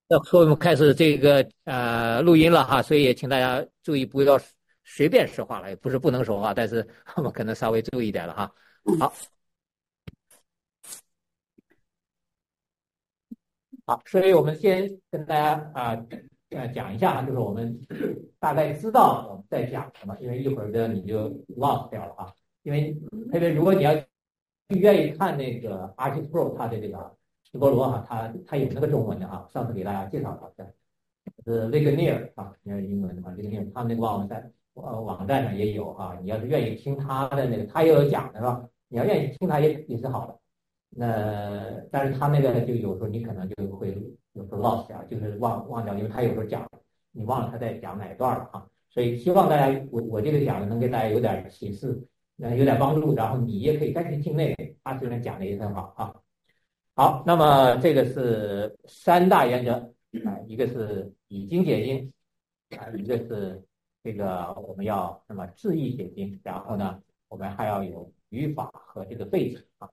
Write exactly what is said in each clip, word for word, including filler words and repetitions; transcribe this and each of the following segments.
那所以我们开始这个呃录音了哈，所以也请大家注意不要随便说话了，也不是不能说话，但是我们可能稍微注意一点了哈。好，好，所以我们先跟大家啊呃讲一下，就是我们大概知道我们在讲什么，因为一会儿的你就 lost 掉了啊。因为特别如果你要愿意看那个 Artist Pro 它的这个直播罗哈，它它有那个中文的啊，上次给大家介绍了的。是 Ligonier 啊，你是英文的话 Ligonier 他们那个网站呃网站上也有啊。你要是愿意听他的那个，他也有讲的是吧？你要愿意听他也也是好的。那但是他那个就有时候你可能就会有时候 lost 啊，就是忘忘掉，因为他有时候讲你忘了他在讲哪一段了啊。所以希望大家我我这个讲的能给大家有点启示，呃有点帮助，然后你也可以再去听那个，他虽然讲的也很好啊。好，那么这个是三大原则啊，一个是以经解经啊，一个是这个我们要那么字义解经，然后呢，我们还要有语法和这个背景啊。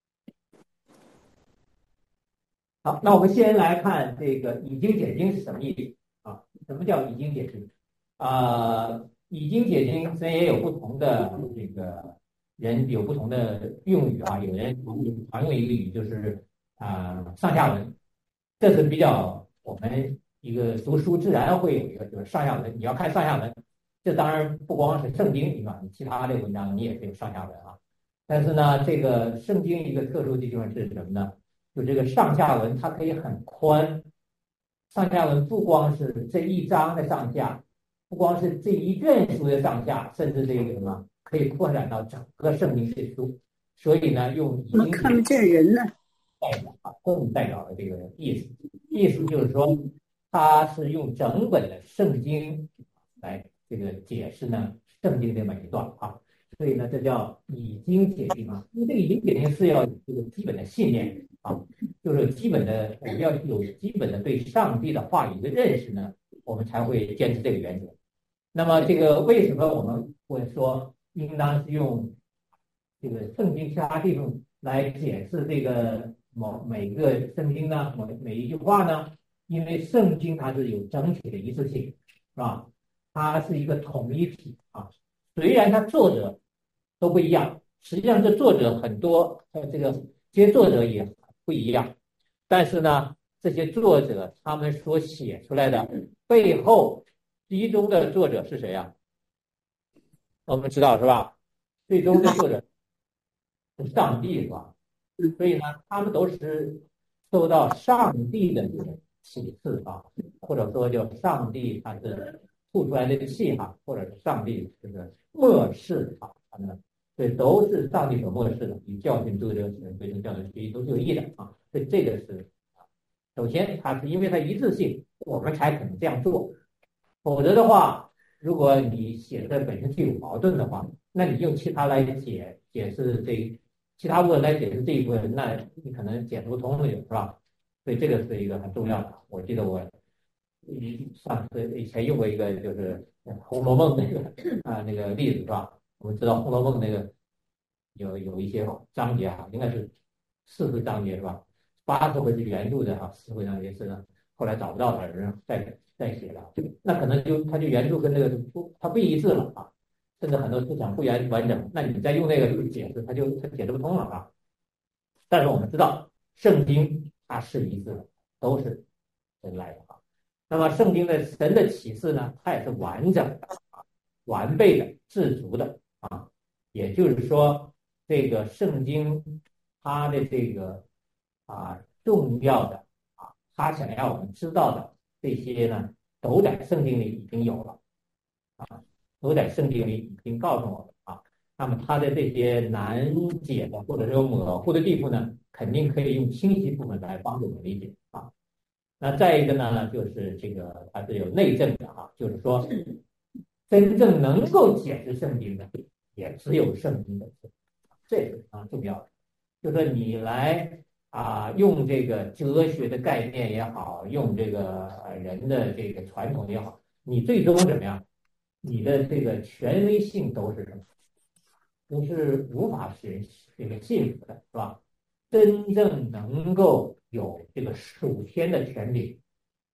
好，那我们先来看这个以经解经是什么意思啊？什么叫以经解经？啊，以经解经虽然也有不同的这个人有不同的用语啊，有人常用一个语就是啊、上下文，这是比较我们一个读书自然会有一个就是上下文，你要看上下文，这当然不光是圣经，对吧？你其他的文章你也是有上下文啊。但是呢，这个圣经一个特殊的地方是什么呢？就这个上下文它可以很宽，上下文不光是这一章的上下，不光是这一卷书的上下，甚至这个什么可以扩展到整个圣经这书。所以呢，用已经看不见人呢。 代表啊，更代表了这个意思。意思就是说，它是用整本的圣经来这个解释呢圣经的每一段啊。所以呢，这叫以经解经啊。因为这个以经解经是要有这个基本的信念啊，就是基本的我们要有基本的对上帝的话语的认识呢，我们才会坚持这个原则。那么这个为什么我们会说应当是用这个圣经其他地方来解释这个某每个圣经呢，每每一句话呢？因为圣经它是有整体的一致性，是吧？它是一个统一体啊。虽然它作者都不一样，实际上这作者很多，呃，这个这些作者也不一样，但是呢，这些作者他们所写出来的背后，集中的作者是谁呀、我们知道是吧？最终的作者是上帝是吧？所以呢，他们都是受到上帝的这个启示啊，或者说叫上帝他是吐出来的气哈，或者是上帝这个漠视啊，他们这都是上帝所漠视的，以教训诸人，为成教训学习都是有益的啊。所以这个是首先，它是因为它一致性，我们才可能这样做。否则的话，如果你写的本身就有矛盾的话，那你用其他来解解释这其他部分来解释这一部分，那你可能解释不通了，是吧？所以这个是一个很重要的。我记得我一上次以前用过一个就是《红楼梦》那个啊那个例子是吧？我们知道《红楼梦》那个有有一些章节啊，应该是四十章节是吧？八十回是原著的哈，四十回章节是呢后来找不到的人再再写的，那可能就他就原著跟那个不它不一致了啊，甚至很多思想不完完整，那你再用那个去解释，它就它解释不通了啊。但是我们知道圣经它是一致的，都是神来的啊。那么圣经的神的启示呢，它也是完整的、完备的、自足的啊。也就是说，这个圣经它的这个啊重要的啊，他想要我们知道的这些呢，都在圣经里已经有了啊，都在圣经里已经告诉我们啊。那么它的这些难解的或者说模糊的地方呢，肯定可以用清晰部分来帮助我们理解啊。那再一个呢，就是这个它是有内证的啊，就是说真正能够解释圣经的，也只有圣经的，这是非常重要的。就是说你来啊，用这个哲学的概念也好，用这个人的这个传统也好，你最终怎么样？你的这个权威性都是什么？都是无法使人这个信服的，是吧？真正能够有这个属天的权柄，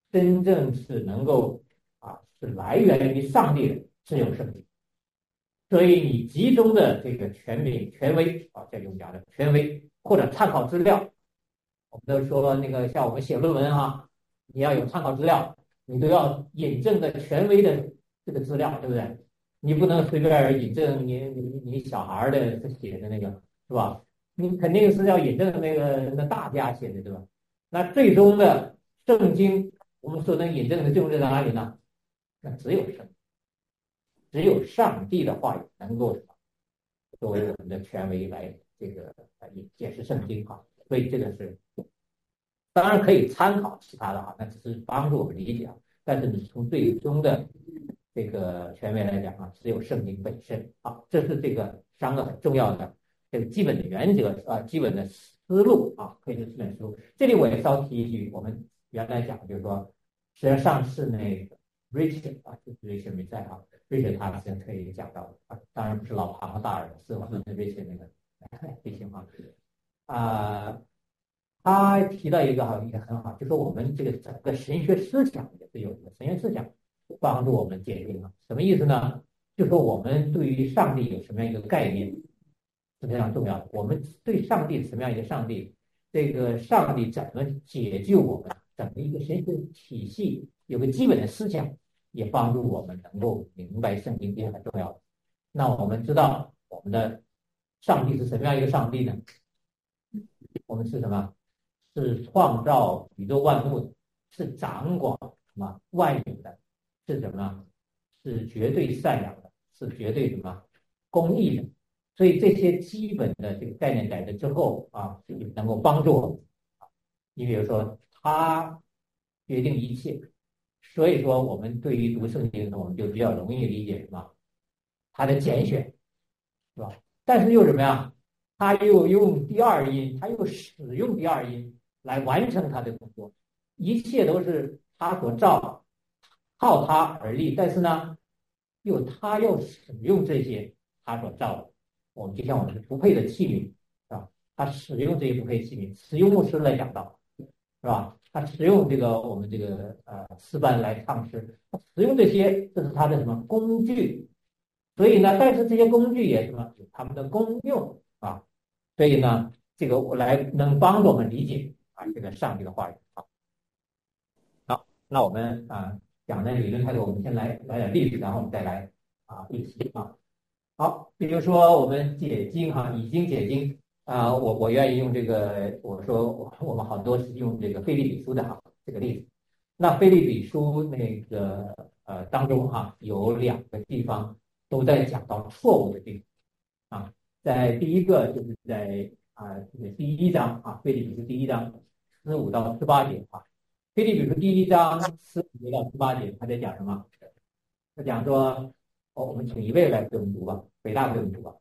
真正是能够啊是来源于上帝的，只有圣经。所以你集中的这个权柄、权威啊，在用讲的权威或者参考资料，我们都说那个像我们写论文啊，你要有参考资料，你都要引证的权威的这个资料，对不对？你不能随便引证你你你小孩的写的那个，是吧？你肯定是要引证那个那大家写的，对吧？那最终的圣经，我们所能引证的就是在哪里呢？那只有圣，只有上帝的话语能够作为我们的权威来这个来解释圣经哈。所以这个是当然可以参考其他的哈，那只是帮助我们理解啊。但是你从最终的这个权威来讲啊，只有圣经本身啊，这是这个三个很重要的这个基本的原则啊，基本的思路啊，可以说基本思路。这里我也稍提一句，我们原来讲就是说，实际上是那个 Richard 啊，就是 Richard 没在啊 ，Richard 他之前可以讲到啊，当然不是老庞大人，是我们的 Richard 那个这情况啊。他提到一个哈，也很好，就说我们这个整个神学思想也是有一个神学思想帮助我们界定啊，什么意思呢？就说我们对于上帝有什么样一个概念是非常重要的。我们对上帝什么样一个上帝，这个上帝怎么解救我们，整个一个神学体系有个基本的思想，也帮助我们能够明白圣经，这是很重要的。那我们知道我们的上帝是什么样一个上帝呢？我们是什么？是创造宇宙万物的，是掌管什么万有的，是什么？是绝对善良的，是绝对什么公义的。所以这些基本的这个概念改革之后啊，能够帮助我们。你比如说，他决定一切，所以说我们对于读圣经的时候，我们就比较容易理解什么？他的拣选，是吧？但是又怎么样？他又用第二音，他又使用第二音来完成他的工作，一切都是他所造，靠他而立。但是呢，又他要使用这些他所造的，我们就像我们是不配的器皿，是吧？他使用这些不配器皿，使用牧师来讲到，是吧？他使用这个我们这个呃诗班来唱诗，使用这些，这是他的什么工具？所以呢，但是这些工具也什么有他们的功用啊。所以呢，这个我来能帮助我们理解啊这个上帝的话语。好，好，那我们啊讲的理论态度，我们先来来点例子，然后我们再来啊一起啊。好，比如说我们解经哈，已经解经啊，我我愿意用这个，我说我们好多是用这个腓立比书的哈这个例子。那腓立比书那个呃当中哈有两个地方都在讲到错误的地方啊。在第一个就是在啊这个第一章啊，腓立比书第一章十五到十八节啊，腓立比书第一章十五到十八节，他在讲什么？他讲说，哦，我们请一位来给我们读吧，北大给我们读吧。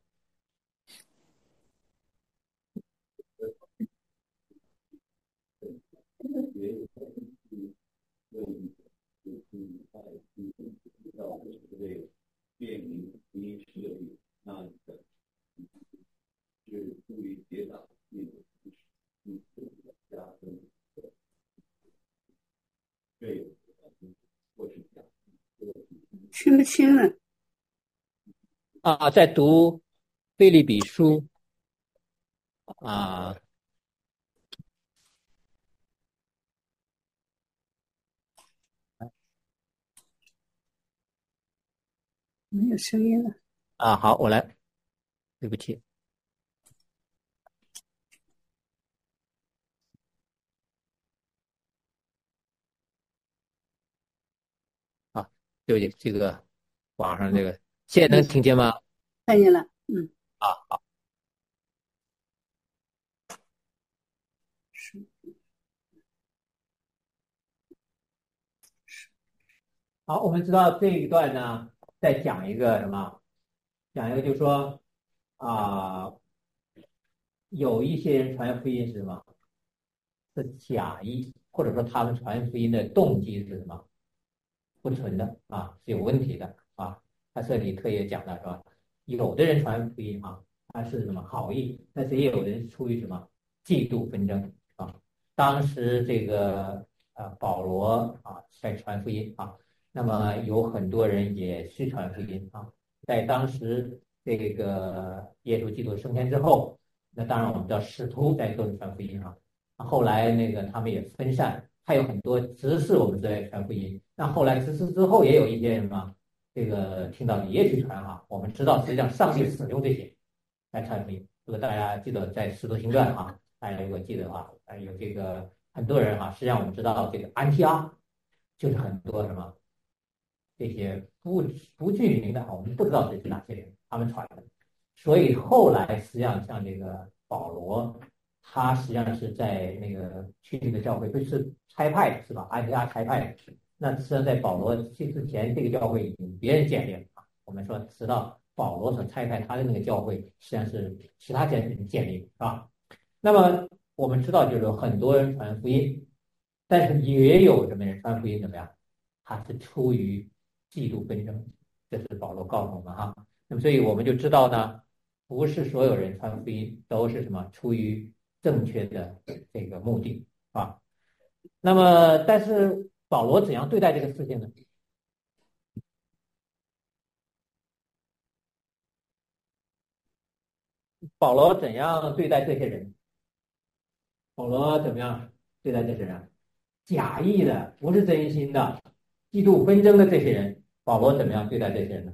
听不清了啊，在读腓立比书啊， 没有声音了啊，好，我来，对不起。啊，对不起，这个网上这个现在能听见吗？ 看见了。嗯， 啊，好。好，我们知道这一段呢，在讲一个什么？讲一个就是说啊，有一些人传福音是什么？是假意，或者说他们传福音的动机是什么？不纯的啊，是有问题的啊。他这里特意讲了是吧？有的人传福音啊，他是什么好意，但是也有人出于什么嫉妒纷争啊。当时这个呃保罗啊在传福音啊，那么有很多人也去传福音啊。在当时这个耶稣基督升天之后，那当然我们叫使徒在做传福音啊。后来那个他们也分散，还有很多执事我们在传福音。那后来执事之后也有一些人嘛，这个听到你也去传啊。我们知道实际上上帝使用这些来传福音。如果大家记得在使徒行传啊，大家如果记得的话，有这个很多人啊，实际上我们知道这个安提阿就是很多什么这些不不具名的，我们不知道这是哪些人他们传的。所以后来实际上像这个保罗，他实际上是在那个去这个教会不是差派的是吧？安提阿差派的。那实际上在保罗去之前，这个教会已经别人建立了啊。我们说直到保罗所差派他的那个教会，实际上是其他人建立的，是吧？那么我们知道，就是有很多人传福音，但是也有什么人传福音怎么样？他是出于嫉妒纷争，这是保罗告诉我们哈。那么所以我们就知道呢，不是所有人传福音都是什么出于正确的这个目的啊。那么但是保罗怎样对待这个事情呢？保罗怎样对待这些人？保罗怎么样对待这些人？假意的，不是真心的，嫉妒纷争的这些人，保罗怎么样对待这些人呢？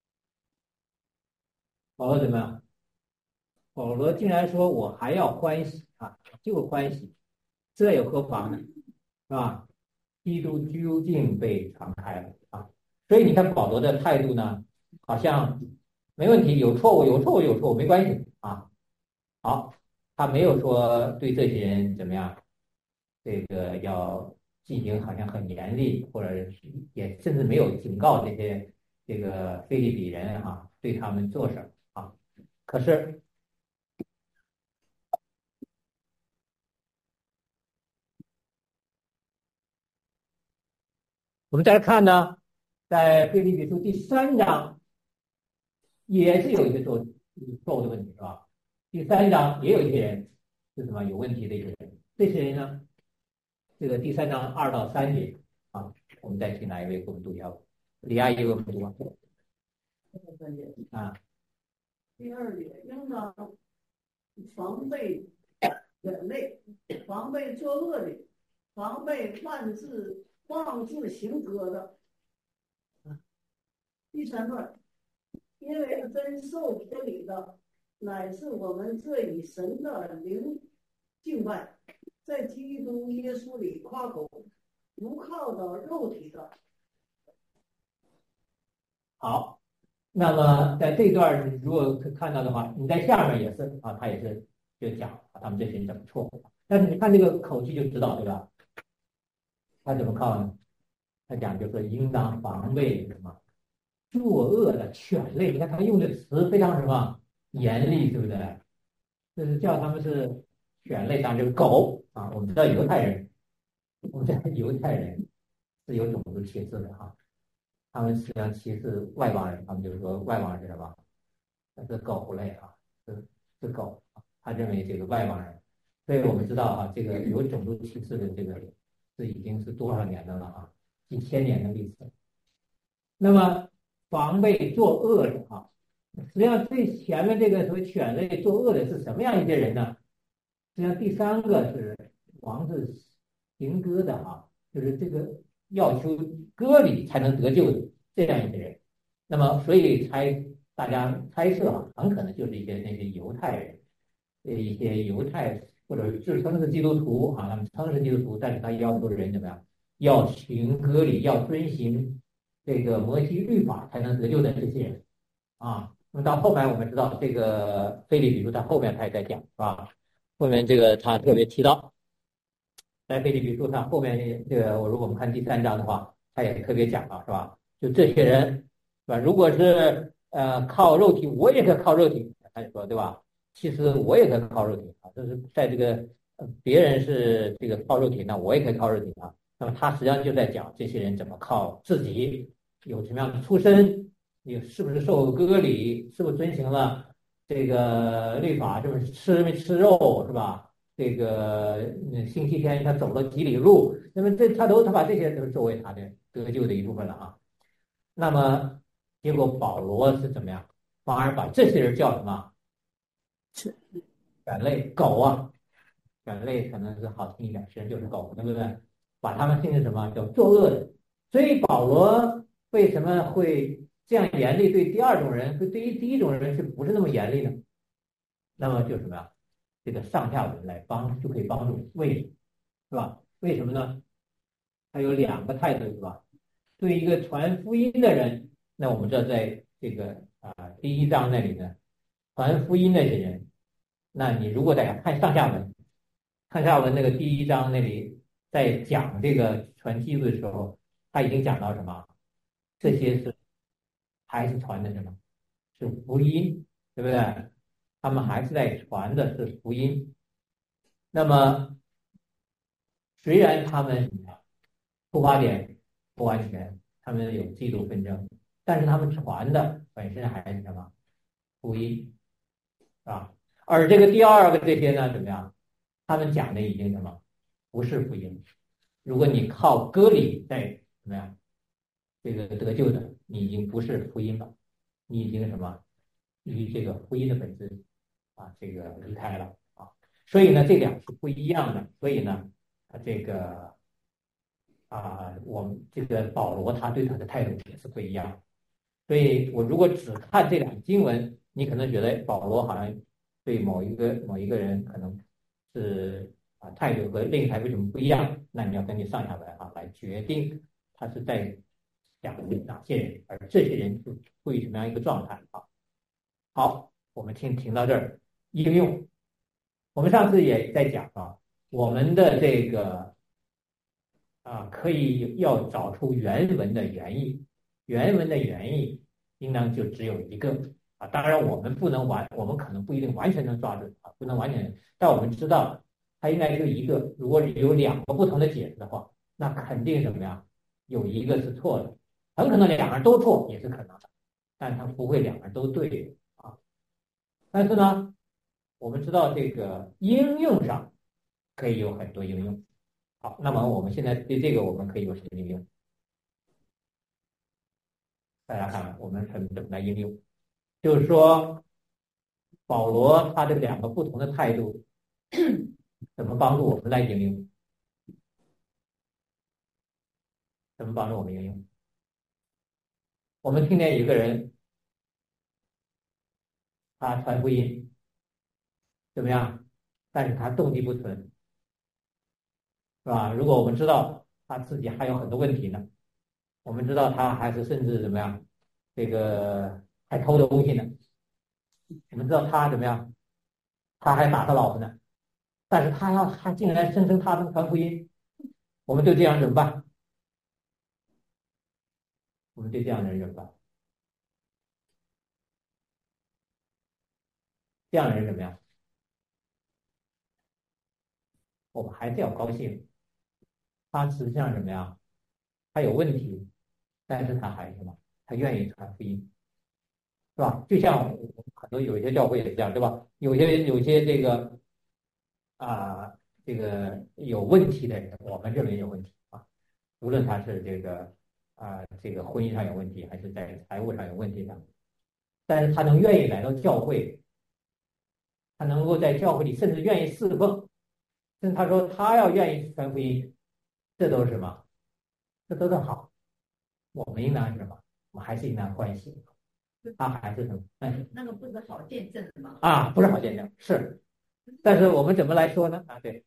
保罗怎么样？保罗竟然说我还要欢喜啊，就欢喜，这有何妨呢？是吧？基督究竟被传开了啊，所以你看保罗的态度呢，好像没问题，有错误有错误有错误没关系啊。好，他没有说对这些人怎么样，这个要进行好像很严厉，或者也甚至没有警告这些这个腓立比人啊，对他们做什么啊？可是我们再来看呢，在腓立比书第三章也是有一个错错误的问题，是吧？第三章也有一些人是什么有问题的一些人，这些人呢，这个第三章二到三节啊，我们再请哪一位给我们读一下？李阿姨给我们读吧。啊， 第二节应当防备人类，防备作恶的，防备妄自妄自行恶的。第三段，因为真受割礼的，乃是我们这以神的灵敬拜，在基督耶稣里夸口，不靠着肉体的。 好，那么在这段如果看到的话，你在下面也是啊，他也是就讲啊，他们这些人怎么错误。但是你看这个口气就知道，对吧？他怎么靠呢？他讲就是应当防备什么作恶的犬类。你看他用的词非常什么严厉，对不对？就是叫他们是犬类，当然就是狗啊。我们知道犹太人，我们知道犹太人是有种族歧视的哈。他们实际上歧视外邦人，他们就是说外邦人是什么？那是狗类啊，是是狗啊。他认为这个外邦人，所以我们知道啊，这个有种族歧视的这个是已经是多少年的了啊，几千年的历史。那么防备作恶的啊，实际上最前面这个所谓犬类作恶的是什么样一些人呢？实际上第三个是王是行割的啊，就是这个要求割礼才能得救的这样一些人。那么所以猜大家猜测啊，很可能就是一些那些犹太人，一些犹太或者自称是基督徒啊，他们称是基督徒，但是他要求人怎么样？要行割礼，要遵行这个摩西律法才能得救的这些人啊。那么到后面我们知道这个腓立比书在后面他也在讲，是吧？后面这个他特别提到，在腓立比书上后面这个，我如果我们看第三章的话，他也特别讲了，是吧？就这些人，是吧？如果是呃靠肉体，我也可以靠肉体，他就说对吧？其实我也可以靠肉体啊，就是在这个呃别人是这个靠肉体，那我也可以靠肉体啊。那么他实际上就在讲这些人怎么靠自己，有什么样的出身，你是不是受割礼，是不是遵行了这个律法，是不是吃没吃肉，是吧？ 这个嗯星期天他走了几里路，那么这他都他把这些都作为他的得救的一部分了啊。那么结果保罗是怎么样？反而把这些人叫什么？ 是犬类狗啊，犬类可能是好听一点，其实就是狗，对不对？把他们定成什么叫作恶的？所以保罗为什么会这样严厉对第二种人，对对于第一种人是不是那么严厉呢？那么就什么呀？这个上下文来帮就可以帮助，为什么？是吧？为什么呢？他有两个态度，是吧？对一个传福音的人，那我们知道在这个啊、呃、第一章那里呢，传福音那些人，那你如果大家看上下文，看下文那个第一章那里在讲这个传基督的时候，他已经讲到什么？这些是还是传的什么？是福音，对不对？他们还是在传的是福音。那么虽然他们出发点不完全，他们有嫉妒纷争，但是他们传的本身还是什么？福音，啊。而这个第二个这些呢，怎么样？他们讲的已经什么？不是福音。如果你靠割礼在怎么样？这个得救的，你已经不是福音了，你已经什么？与这个福音的本质啊，这个离开了啊。所以呢，这两是不一样的。所以呢，啊，这个啊，我们这个保罗他对他的态度也是不一样。所以我如果只看这两经文，你可能觉得保罗好像对某一个某一个人可能是啊态度和另一派为什么不一样？那你要根据上下文啊来决定他是在讲哪些人，而这些人是处于什么样一个状态啊？好，我们听听到这儿，应用。我们上次也在讲啊，我们的这个啊，可以要找出原文的原意，原文的原意应当就只有一个啊。当然，我们不能完，我们可能不一定完全能抓住啊，不能完全，但我们知道它应该就一个。如果有两个不同的解释的话，那肯定什么呀？有一个是错的，很可能两个人都错也是可能的，但它不会两个人都对啊。但是呢，我们知道这个应用上可以有很多应用。好，那么我们现在对这个我们可以有什么应用？大家看看我们怎么怎么来应用？就是说，保罗他这两个不同的态度，怎么帮助我们来应用？怎么帮助我们应用？我们听见一个人，他传福音，怎么样？但是他动机不纯，是吧？如果我们知道他自己还有很多问题呢，我们知道他还是甚至怎么样，这个还偷东西呢，我们知道他怎么样，他还打他老婆呢，但是他要他竟然声称他能传福音，我们对这样怎么办？我们对这样的人怎么办？这样的人怎么样？我们还是要高兴，他实际上怎么样？他有问题，但是他还什么？他愿意传福音，是吧？就像很多有些教会也是这样，对吧？有些有些这个啊，这个有问题的人，我们认为有问题啊，无论他是这个啊，这个婚姻上有问题，还是在财务上有问题的，但是他能愿意来到教会，他能够在教会里，甚至愿意侍奉，甚至他说他要愿意传福音，这都是什么？这都是好。我们应当是什么？我们还是应当欢喜。他还是什么？哎， 那个不是好见证的吗？ 啊，不是好见证，是。但是我们怎么来说呢？啊，对，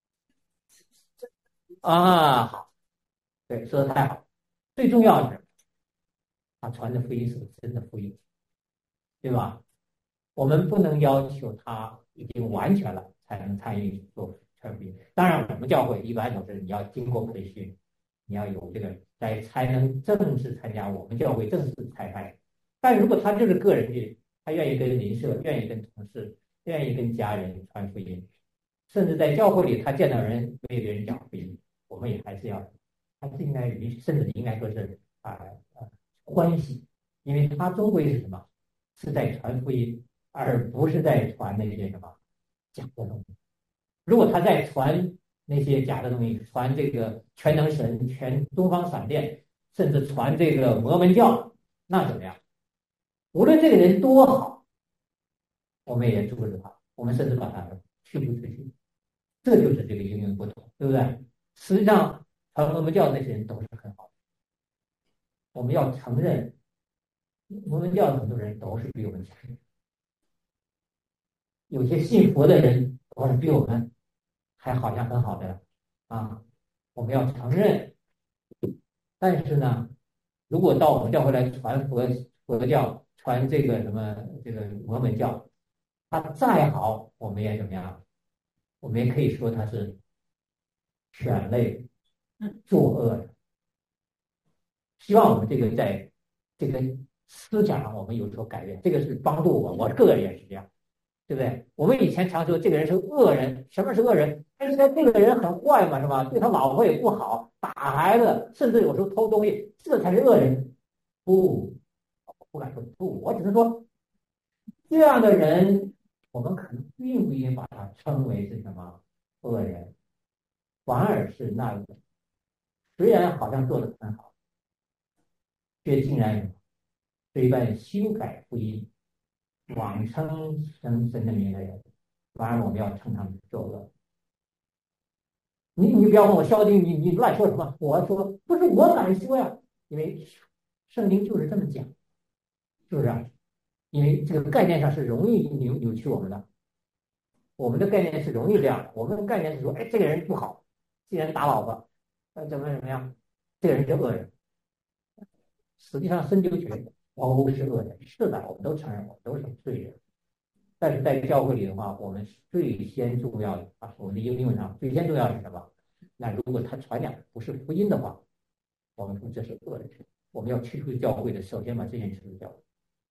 啊，好，对，说的太好。最重要的是，他传的福音是真的福音，对吧？我们不能要求他已经完全了才能参与做传福音。当然，我们教会一般都是你要经过培训，你要有这个才才能正式参加我们教会正式裁派。但如果他就是个人去，他愿意跟邻舍、愿意跟同事、愿意跟家人传福音，甚至在教会里他见到人为别人讲福音，我们也还是要，还是应该允许，甚至应该说是啊啊欢喜，因为他终归是什么？是在传福音，而不是在传那些什么假的东西，是如果他在传那些假的东西，传这个全能神、全东方闪电，甚至传这个摩门教，那怎么样？无论这个人多好，我们也阻止他，我们甚至把他驱逐出去。这就是这个应用不同，对不对？实际上，传摩门教的那些人都是很好的。我们要承认，摩门教的很多人都是比我们强的，有些信佛的人都是比我们还好像很好的啊，我们要承认。但是呢，如果到我们教会来传佛佛教，传这个什么这个摩门教，他再好，我们也怎么样？我们也可以说他是犬类作恶的。希望我们这个在这个思想上我们有所改变，这个是帮助我，我个人也是这样，对不对？我们以前常说这个人是恶人，什么是恶人？哎，这个人很坏嘛，是吧？对他老婆也不好，打孩子，甚至有时候偷东西，这才是恶人。不，我不敢说不，我只是说这样的人，我们可能并不应该把他称为是什么恶人，反而是那个虽然好像做得很好，却竟然对半修改福音，妄称神神的名的人，反而我们要称他们作恶。你你不要问我肖丁，你你乱说什么？我说不是我敢说呀，因为圣经就是这么讲，是不是啊？因为这个概念上是容易扭扭曲我们的，我们的概念是容易这样的。我们的概念是说，哎，这个人不好，这个人打老婆，呃，怎么怎么样，这个人是恶人。实际上深究起来，都是恶人。是的，我们都承认，我们都是罪人。但是在教会里的话，我们最先重要的啊，我们的应用上最先重要的是什么？那如果他传讲不是福音的话，我们说这是恶人。我们要驱除教会的，首先把这件驱除掉。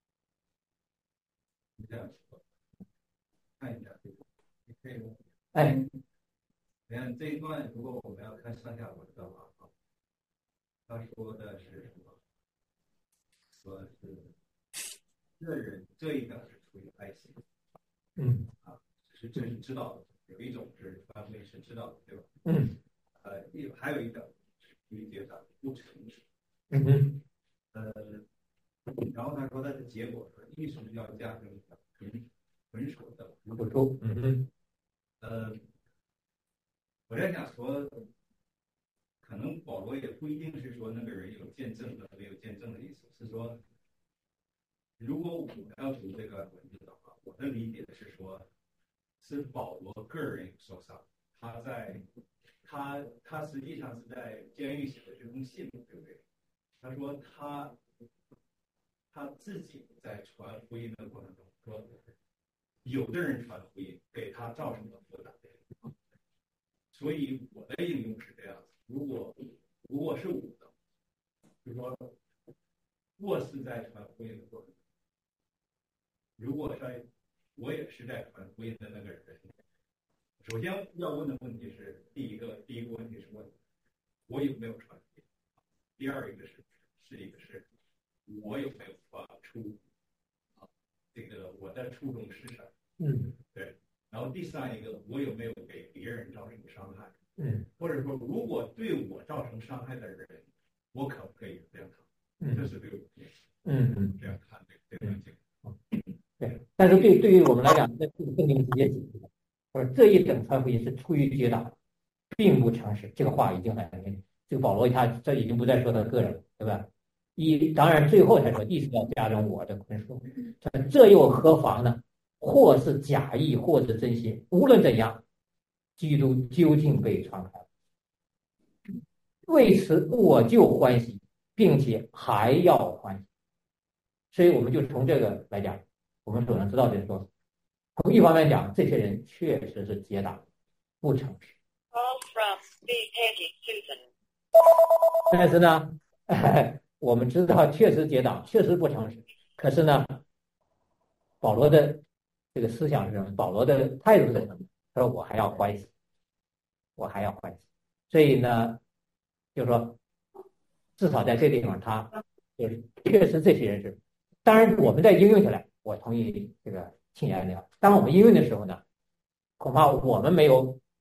这样说，看一下这个，你可以问。 哎， 你看这一段，如果我们要看上下文的话，他说的是什么？说是这人这一个是出于爱心， 嗯， 啊，是这是知道的，有一种是传福音是知道的，对吧？ 嗯， 呃，有还有一种是出于觉得不诚实， 嗯哼， 呃，然后他说他的结果是一是要加上纯纯属的不足，嗯哼， 呃，我在想说，可能保罗也不一定是说那个人有见证的没有见证的意思，是说，如果我们要读这个文字的话，我的理解是说，是保罗个人受伤，他在他他实际上是在监狱写的这封信，对不对？他说他他自己在传福音的过程中说，有的人传福音给他造成了负担，所以我的应用是这样子：如果如果是我的，就说我是在传福音的过程中，如果在我也是在传福音的那个人，首先要问的问题是第一个第一个问题是问我有没有传福音，第二一个是是一个是我有没有发出啊这个我的初衷是什么？ 嗯， 对。然后第三一个，我有没有给别人造成伤害？ 嗯， 或者说，如果对我造成伤害的人，我可不可以原谅他？ 嗯， 这是对我嗯嗯这样看这个事情。 对。但是对对于我们来讲，这是圣经直接解释的，或者这一等传福音是出于结党，并不诚实。这个话已经很明显。这个保罗他这已经不再说他个人，对吧？一当然最后才说，意思要加上我的坤说，这又何妨呢？或是假意，或是真心，无论怎样，基督究竟被传开，为此我就欢喜，并且还要欢喜。所以我们就从这个来讲，我们所能知道的是说，从一方面讲，这些人确实是结党，不诚实。但是呢，我们知道确实结党，确实不诚实。可是呢，保罗的这个思想是什么？保罗的态度是什么？他说我还要欢喜，我还要欢喜。所以呢，就是说，至少在这地方，他就是确实这些人是。当然，我们在应用起来，我同意这个庆言的。当我们应用的时候呢，恐怕我们没有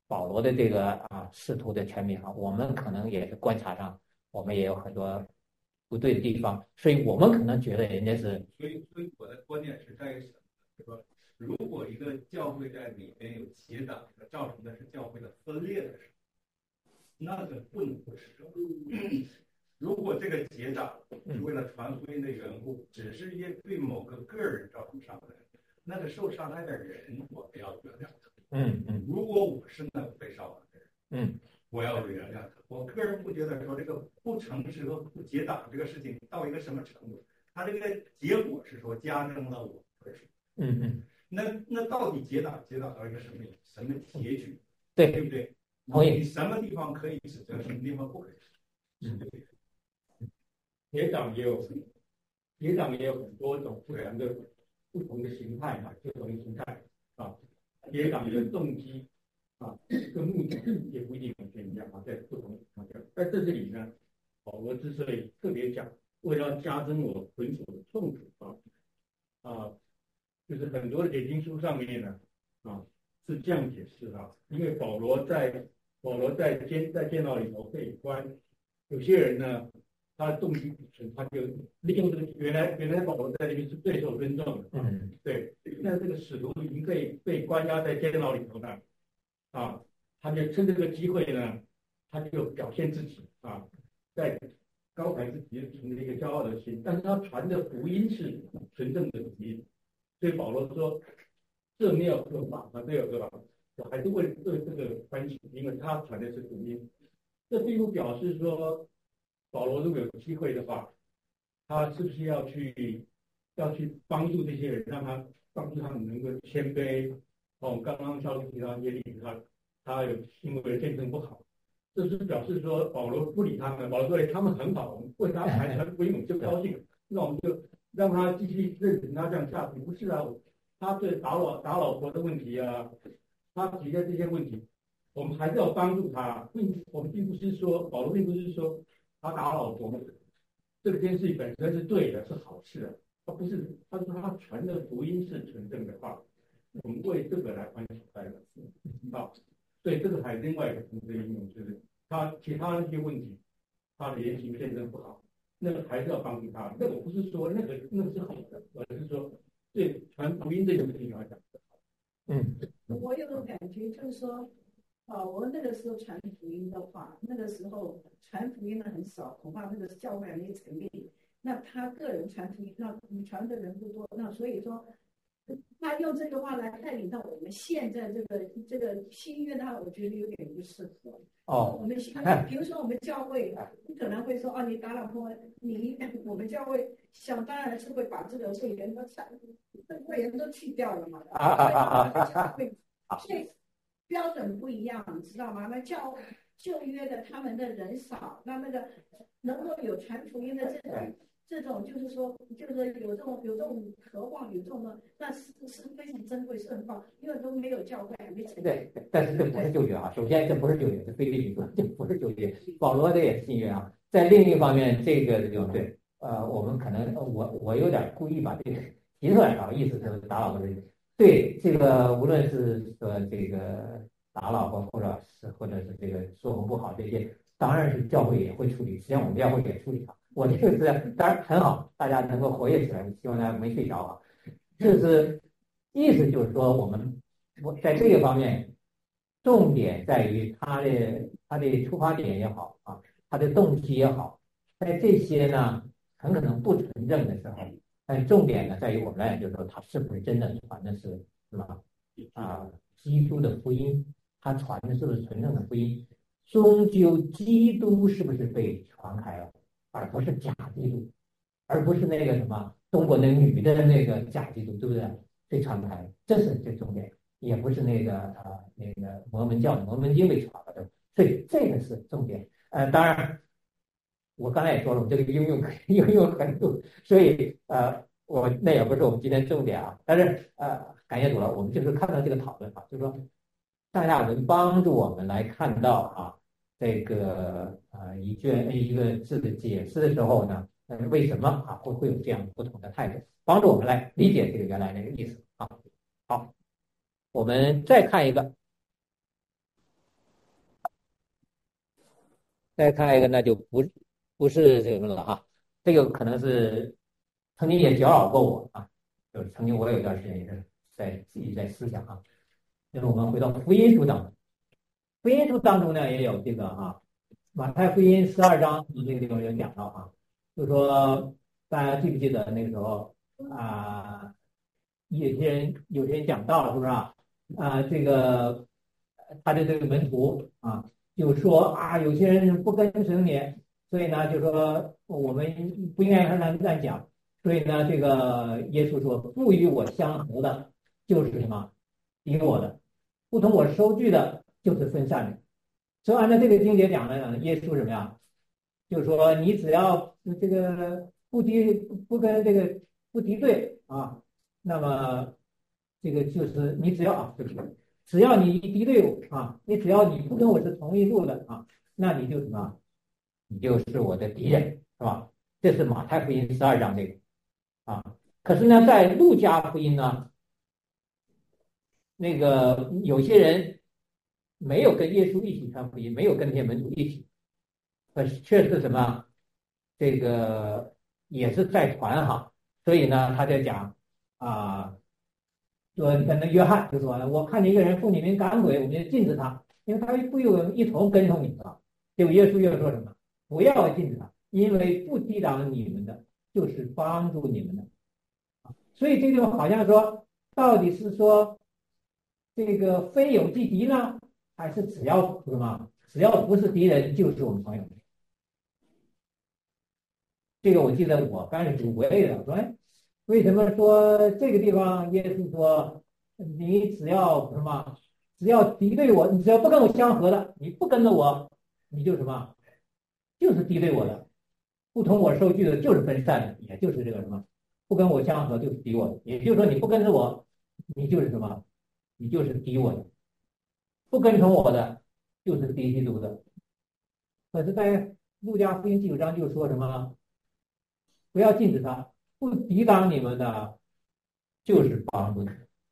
保罗的这个啊仕途的全名啊，我们可能也是观察上，我们也有很多不对的地方，所以我们可能觉得人家是。 所以，所以我的观点是在于什么？就是说，如果一个教会在里面有结党，造成的是教会的分裂的时候，那个不能不是这。如果这个结党是为了传福音的缘故，只是因对某个个人造成伤害，那个受伤害的人，我们要原谅他。 嗯嗯。 如果我是那个被伤害的人， 嗯， 我要原谅他。我个人不觉得说这个不诚实和不结党这个事情到一个什么程度，它这个结果是说加深了我的事。 嗯嗯。 那那到底结党结党到一个什么什么结局？ 对对不对？ 同意。 你什么地方可以指责，什么地方不可以指责？ 嗯。 结党也有，结党也有很多种不同的不同的形态嘛，不同的形态啊。结党的动机啊跟目的也不一定完全一样啊，在不同的情况下。在这里呢，保罗之所以特别讲，为了加深我捆锁的痛楚啊啊，就是很多的解经书上面呢啊是这样解释啊，因为保罗在保罗在监在监牢里头被关，有些人呢。他的动机不纯，他就利用这个原来原来保罗在那边是最受尊重的， 嗯， 对。那这个使徒已经被被关押在监牢里头了，啊，他就趁这个机会呢，他就表现自己啊，在高抬自己存着一个骄傲的心，但是他传的福音是纯正的福音，所以保罗说这没有合法啊，这有合法，我还是为为这个关系，因为他传的是福音，这并不表示说。保罗如果有机会的话，他是不是要去要去帮助这些人，让他帮助他们能够谦卑？哦，刚刚肖提到一些例子，他他有行为见证不好，这是表示说保罗不理他们，保罗说他们很好，我们为他传传福音我们就高兴，那我们就让他继续认识他这样下去。不是啊，他对打老打老婆的问题啊，他提的这些问题，我们还是要帮助他，并我们并不是说保罗并不是说。他打老婆，这件事本身是对的，是好事的。他不是，他说他传的福音是纯正的话，我们为这个来欢喜快乐啊。所以这个还有另外一个同时应用，就是他其他那些问题，他的言行见证不好，那个还是要帮助他。那我不是说那个那个是好的，而是说对传福音这件事情来讲。 嗯， 我有种感觉，就是说。啊，我们那个时候传福音的话，那个时候传福音的很少，恐怕那个教会还没成立。那他个人传福音，那你传的人不多，那所以说，他用这个话来带领到我们现在这个这个新约的话，我觉得有点不适合。 哦， 我们新约，比如说我们教会，你可能会说啊，你打老婆，你我们教会想当然是会把这个会员都删，会员都去掉了嘛。啊啊啊啊啊！所以。标准不一样，你知道吗？那教旧约的他们的人少，那那个能够有传福音的这种这种，就是说，就是说有这种有这种渴望，有这种的，那是是非常珍贵，是很棒，因为都没有教会，没成。 对，但是这不是旧约啊。首先，这不是旧约，是腓立比书，这不是旧约。保罗这也是新约啊。在另一方面，这个这种对，呃，我们可能我我有点故意把这个提出来啊，意思就是打老婆的。对，这个无论是说这个打老婆，或者是或者是这个说我不好这些，当然是教会也会处理，实际上我们教会也处理它。我这个是当然很好，大家能够活跃起来，希望大家没睡着啊。这是意思就是说，我们我在这个方面，重点在于他的他的出发点也好啊，他的动机也好，在这些呢很可能不纯正的时候。但重点呢，在于我们来讲，就是说他是不是真的传的是什么啊？基督的福音，他传的是不是纯正的福音？终究基督是不是被传开了，而不是假基督，而不是那个什么中国那女的那个假基督，对不对？被传开，这是最重点，也不是那个啊那个摩门教的摩门经被传了的，所以这个是重点。呃，当然。我刚才也说了，我这个应用应用很多，所以呃，我那也不是我们今天重点啊。但是呃，感谢主了，我们就是看到这个讨论啊，就是说上下文帮助我们来看到啊，这个呃一卷一个字的解释的时候呢，呃，为什么啊会会有这样不同的态度，帮助我们来理解这个原来那个意思啊。好，我们再看一个。 再看一个，那就不不是这个了哈，这个可能是曾经也搅扰过我啊，就是曾经我有一段时间也是在自己在思想啊，就是我们回到福音书当中，福音书当中呢也有这个啊，马太福音十二章这个地方有讲到啊，就说大家记不记得那个时候啊，有些人有些人讲道是不是啊？啊，这个他的这个门徒啊。就说啊，有些人不跟随你，所以呢，就说我们不应该让他们乱讲。所以呢，这个耶稣说，不与我相合的，就是什么敌我的；不同我收据的，就是分散的。所以按照这个经节讲呢，耶稣什么呀？就是说，你只要这个不敌不跟这个不敌对啊，那么这个就是你只要啊，对不对？只要你敌对我啊，你只要你不跟我是同一路的啊，那你就什么？你就是我的敌人，是吧？这是马太福音十二章这个啊。可是呢，在路加福音呢，那个有些人没有跟耶稣一起传福音，没有跟这些门徒一起，可是却是什么？这个也是在传哈，所以呢，他在讲啊。说跟那约翰就说，我看见一个人奉你名赶鬼，我们就禁止他，因为他不有一同跟从你了。结果耶稣又说什么？不要禁止他，因为不抵挡你们的，就是帮助你们的。所以这地方好像说，到底是说这个非友即敌呢，还是只要什么？只要不是敌人，就是我们朋友？这个我记得我刚开始我也说，哎。为什么说这个地方耶稣说你只要什么，只要敌对我，你只要不跟我相合的，你不跟着我，你就什么，就是敌对我的，不同我收据的，就是分散的，也就是这个什么，不跟我相合就是敌我的，也就是说你不跟着我，你就是什么，你就是敌我的，不跟从我的就是敌基督的。可是，在路加福音第九章就说什么，不要禁止他。不抵挡你们的，就是帮助你。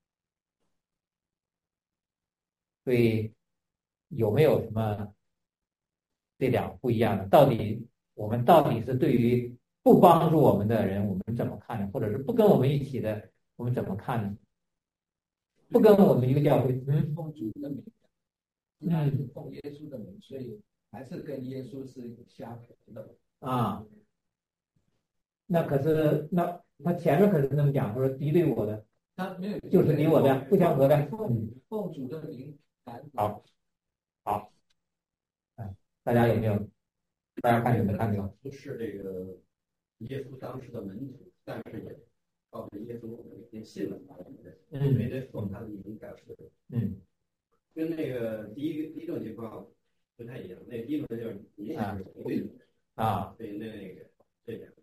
所以有没有什么这两不一样的？到底我们到底是对于不帮助我们的人，我们怎么看呢？或者是不跟我们一起的，我们怎么看呢？不跟我们一个教会，嗯， 奉主的名，那是奉耶稣的名，所以还是跟耶稣是相合的啊。那可是那他前面可是那么讲，说敌对我的， 他没有就是敌我的，不相合的。 奉奉主的名， 好，好，哎，大家有没有？大家看有没有看到？ 不是这个耶稣当时的门徒，但是也靠着耶稣也信了他，因为这奉他的名改是，嗯，跟那个第一第一种情况不太一样。那第一种就是你是对的啊， 对那那个这样。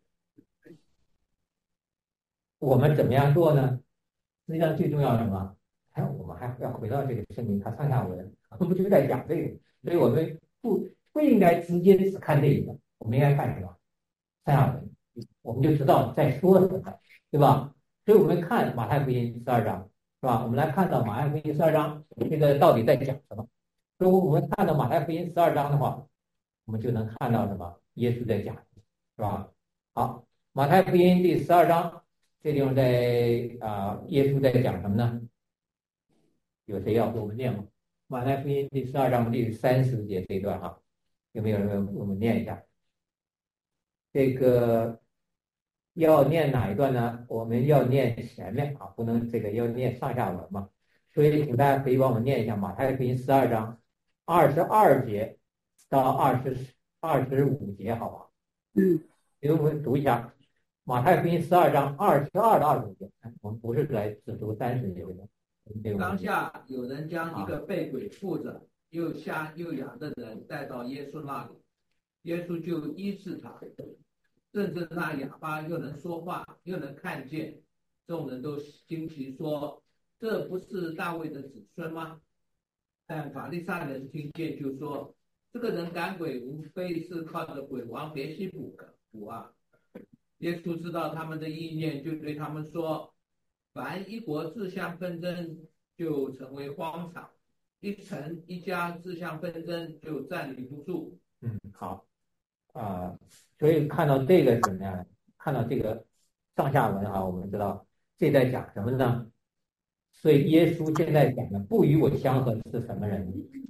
我们怎么样做呢？实际上最重要的什么？哎，我们还要回到这个圣经，它上下文，我们就在讲这个，所以我们不不应该直接只看这一个，我们应该看什么？上下文，我们就知道在说什么，对吧？所以我们看马太福音十二章，是吧？我们来看到马太福音十二章这个到底在讲什么？如果我们看到马太福音十二章的话，我们就能看到什么？耶稣在讲，是吧？好，马太福音第十二章。这地方在啊、呃，耶稣在讲什么呢？有谁要给我们念吗？马太福音第十二章第三十节这一段哈，有没有人给我们念一下？这个要念哪一段呢？我们要念前面啊，不能这个要念上下文嘛。所以请大家可以帮我们念一下马太福音十二章二十二节到二十二十五节，好吧？ 嗯， 给我们读一下。马太福音十二章二十二到二十五节，我们不是来只读三十节的。 当下有人将一个被鬼附着、又瞎又哑的人带到耶稣那里，耶稣就医治他。正是那哑巴又能说话又能看见，众人都惊奇说：“这不是大卫的子孙吗？”但法利赛人听见就说：“这个人赶鬼，无非是靠着鬼王别西卜卜啊。”耶稣知道他们的意念，就对他们说：“凡一国自相纷争，就成为荒场；一城一家自相纷争，就站立不住。 嗯，好啊、呃，所以看到这个什么呀？看到这个上下文啊，我们知道这在讲什么呢？所以耶稣现在讲的不与我相合是什么人？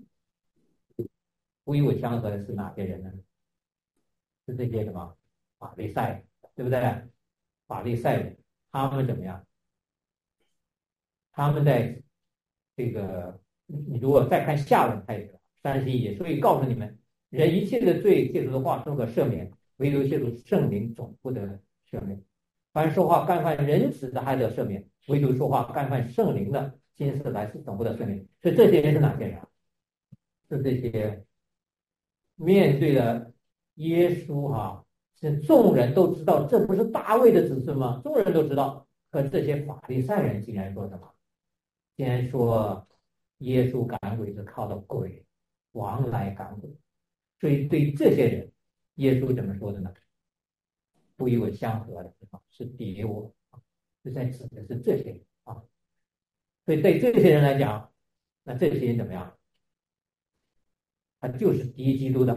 不与我相合的是哪些人呢？是这些什么法利赛人，对不对？法利赛人他们怎么样？他们在这个，你如果再看下文开始三十一节，所以告诉你们，人一切的罪借助的话都可赦免，唯独借助圣灵总不得赦免。凡说话干犯人子的还得赦免，唯独说话干犯圣灵的，今世来世总不得赦免。所以这些人是哪些人啊？是这些面对了耶稣哈、啊，是众人都知道这不是大卫的子孙吗？众人都知道，可这些法利赛人竟然说什么？竟然说耶稣赶鬼是靠的鬼王来赶鬼。所以对这些人，耶稣怎么说的呢？不与我相合的是敌我，是在指的是这些人啊。所以对这些人来讲，那这些人怎么样？他就是敌基督的，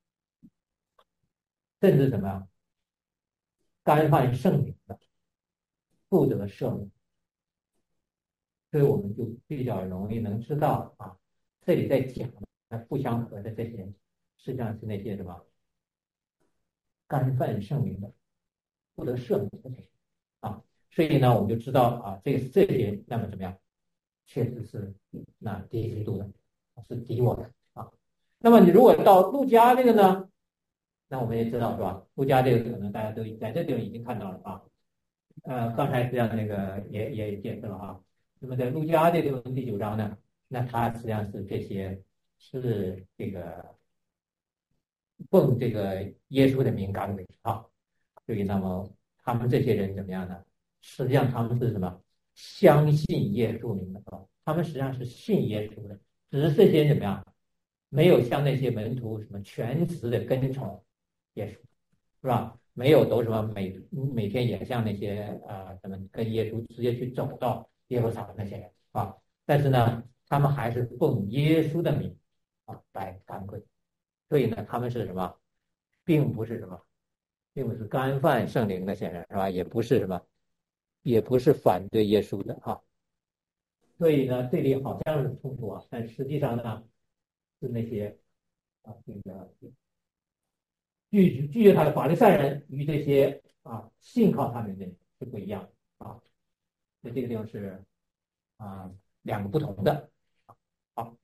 甚至怎么样？干犯圣灵的，不得赦免。所以我们就比较容易能知道啊，这里在讲的不相合的这些人，实际上是那些什么干犯圣灵的，不得赦免的人啊。所以呢，我们就知道啊，这个这些那么怎么样，确实是那敌基督的，是敌我的啊。那么你如果到路加这个呢，那我们也知道是吧？路加这个可能大家都在这地方已经看到了啊。呃，刚才实际上那个也也解释了啊。那么在路加这个第九章呢，那它实际上是这些是这个奉这个耶稣的名赶鬼啊。所以那么他们这些人怎么样呢？实际上他们是什么？相信耶稣名的啊，他们实际上是信耶稣的，只是这些人怎么样？没有像那些门徒什么全职的跟从耶稣，是吧？没有都什么每每天也像那些啊什么跟耶稣直接去走到耶路撒冷那些人啊，但是呢，他们还是奉耶稣的名啊来赶鬼，所以呢，他们是什么？并不是什么，并不是干犯圣灵那些人，是吧？也不是什么，也不是反对耶稣的啊。所以呢，这里好像是冲突啊，但实际上呢，是那些啊这个拒拒拒绝他的法利赛人与这些啊信靠他们的人是不一样啊。那这个地方是啊两个不同的。好，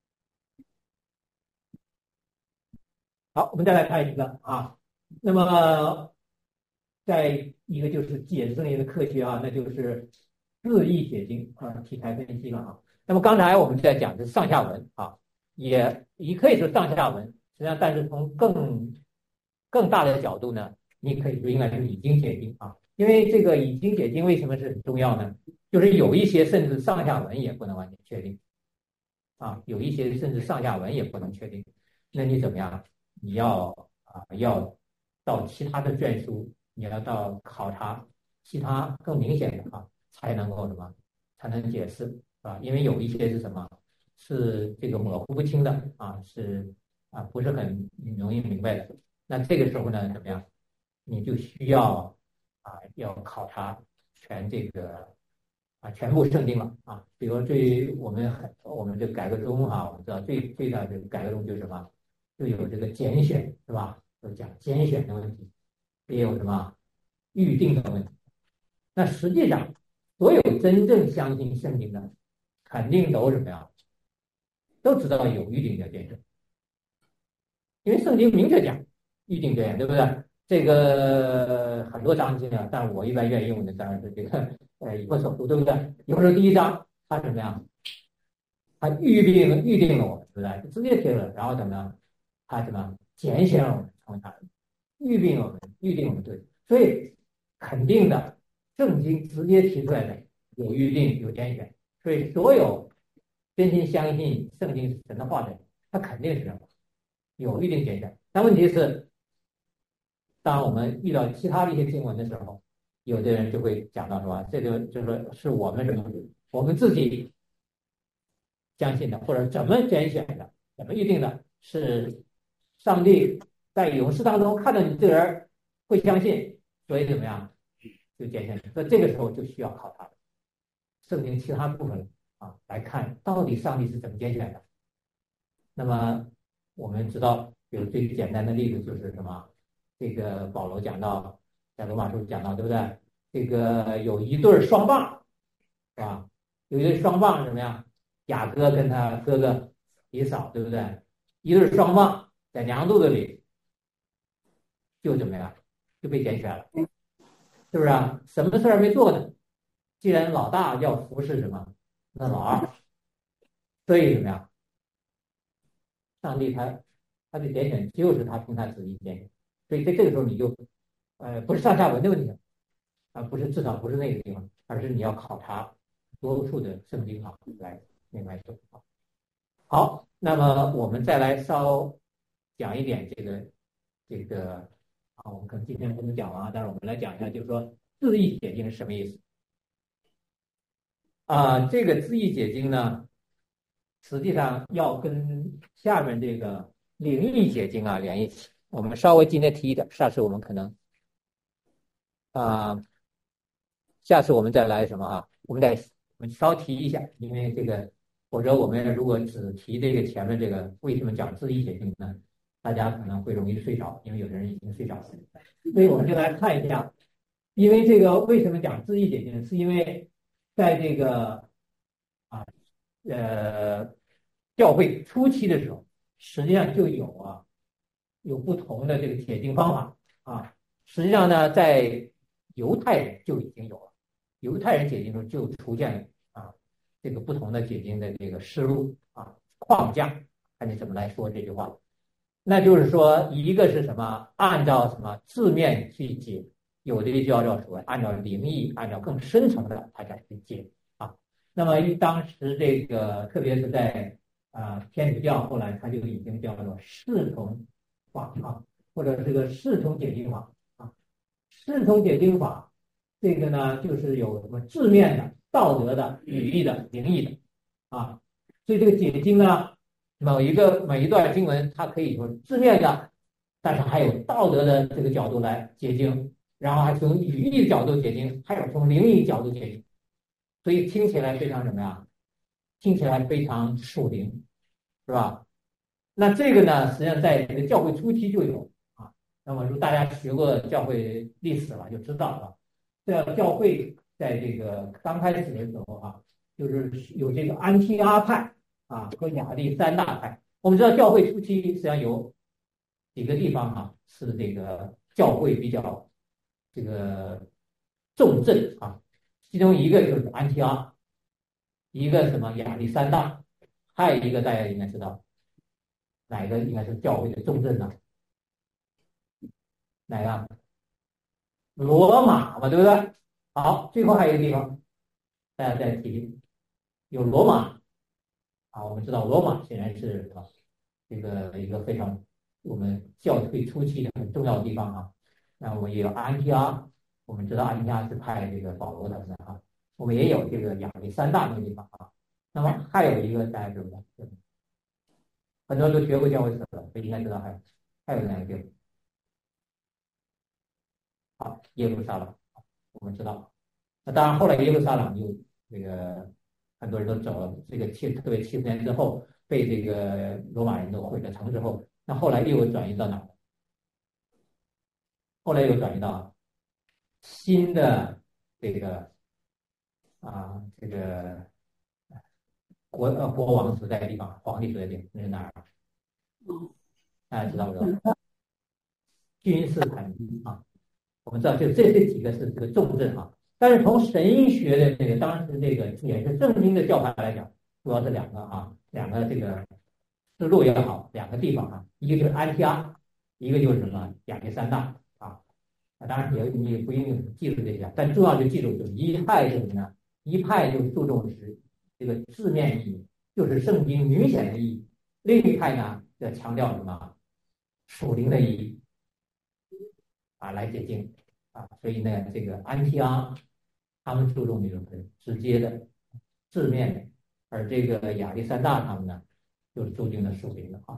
好，我们再来看一个啊。那么再一个就是解释圣经的科学啊，那就是字义解经啊，题材分析了啊。那么刚才我们在讲的是上下文啊，也也可以说上下文，实际上但是从更更大的角度呢，你可以说应该是已经解经啊。因为这个已经解经为什么是很重要呢？就是有一些甚至上下文也不能完全确定啊，有一些甚至上下文也不能确定，那你怎么样？你要啊要到其他的卷书，你要到考察其他更明显的啊，才能够什么才能解释啊？因为有一些是什么是这个模糊不清的啊，是啊不是很容易明白的。那这个时候呢，怎么样？你就需要啊要考察全这个啊全部圣经了啊。比如对于我们我们这改革中啊，我们知道最最大的改革中就是什么？就有这个拣选是吧？就讲拣选的问题，也有什么预定的问题。那实际上，所有真正相信圣经的，肯定都什么呀？都知道有预定的拣选，因为圣经明确讲预定拣选，对不对？这个很多章节啊，但我一般愿意用的当然是这个呃以弗所书，对不对？以弗所第一章，它怎么样？它预定预定了我们，对不对？直接贴了，然后怎么样？他怎么拣选我们成为他人，预定我们，预定我们对，所以肯定的，圣经直接提出来的有预定有拣选，所以所有真心相信圣经是神的话的人，他肯定是什么有预定拣选。但问题是，当我们遇到其他的一些经文的时候，有的人就会讲到什么，这个就是说是我们什么我们自己相信的，或者怎么拣选的，怎么预定的，是。 上帝在勇士当中看到你这个人会相信，所以怎么样就拣选你。所以这个时候就需要考察圣经其他部分啊，来看到底上帝是怎么拣选的。那么我们知道有最简单的例子就是什么？这个保罗讲到，在罗马书讲到，对不对？这个有一对双棒，是吧？有一对双棒怎么样？雅各跟他哥哥以扫，对不对？一对双棒在娘肚子里，就怎么样？就被拣选了，是不是啊？什么事儿没做呢？既然老大要服侍什么，那老二，所以怎么样？上帝他他的拣选就是他凭他旨意拣选，所以在这个时候你就，呃，不是上下文的问题啊，不是至少不是那个地方，而是你要考察多数的圣经啊来明白说。好，那么我们再来稍讲一点这个这个啊，我们可能今天不能讲完啊，但是我们来讲一下，就是说字义解经是什么意思啊？这个字义解经呢，实际上要跟下面这个灵异解经啊连一起。我们稍微今天提一点，下次我们可能啊，下次我们再来什么啊？我们再我们稍提一下，因为这个，否则我们如果只提这个前面这个为什么讲字义解经呢，大家可能会容易睡着，因为有的人已经睡着了。所以我们就来看一下，因为这个为什么讲字义解经，是因为在这个啊呃教会初期的时候，实际上就有啊有不同的这个解经方法啊。实际上呢，在犹太人就已经有了，犹太人解经中就出现啊这个不同的解经的这个思路啊框架，看你怎么来说这句话。那就是说，一个是什么？按照什么字面去解，有的就叫做所谓按照灵异，按照更深层的它才去解啊。那么一当时这个，特别是在啊天主教，后来它就已经叫做视同法啊，或者这个视同解经法啊。视同解经法，这个呢就是有什么字面的、道德的、语义的、灵异的啊。所以这个解经呢，某一个每一段经文，它可以说字面的，但是还有道德的这个角度来解经，然后还从语义角度解经，还有从灵异角度解经，所以听起来非常什么呀？听起来非常属灵，是吧？那这个呢，实际上在这个教会初期就有啊。那么如大家学过教会历史了，就知道了。这教会在这个刚开始的时候啊，就是有这个安提阿派。啊，和亚历山大派，我们知道教会初期实际上有几个地方啊，是这个教会比较这个重镇啊，其中一个就是安提阿，一个什么亚历山大，还有一个大家应该知道，哪个应该是教会的重镇呢？哪个？罗马嘛，对不对？好，最后还有一个地方，大家再提，有罗马。啊，我们知道罗马显然是啊，这个一个非常我们教会初期的很重要的地方啊。那我们也有安提阿，我们知道安提阿是派这个保罗他们的啊。我们也有这个亚历山大那个地方啊。那么还有一个大家知道，很多人都学过教会史了，所以应该知道还有还有哪个地方？好，耶路撒冷，我们知道。那当然后来耶路撒冷又这个。很多人都走了，这个七特别七十年之后被这个罗马人都毁了城之后，那后来又转移到哪？后来又转移到新的这个啊这个国呃国王所在的地方，皇帝所在的地方，那是哪儿？大家知道不知道？君士坦丁啊，我们知道就这这几个是这个重镇啊。但是从神学的这个当时这个也是圣经的教派来讲，主要是两个啊，两个这个思路也好，两个地方啊，一个就是安提阿，一个就是什么亚历山大啊。当然也你也不一定记住这些，但重要就记住就是一派是什么呢？一派就注重是这个字面意义，就是圣经明显的意义；另一派呢要强调什么属灵的意义啊，来解经啊。所以呢，这个安提阿。他们注重这种直接的字面的，而这个亚历山大他们呢，就是注重的属灵的啊。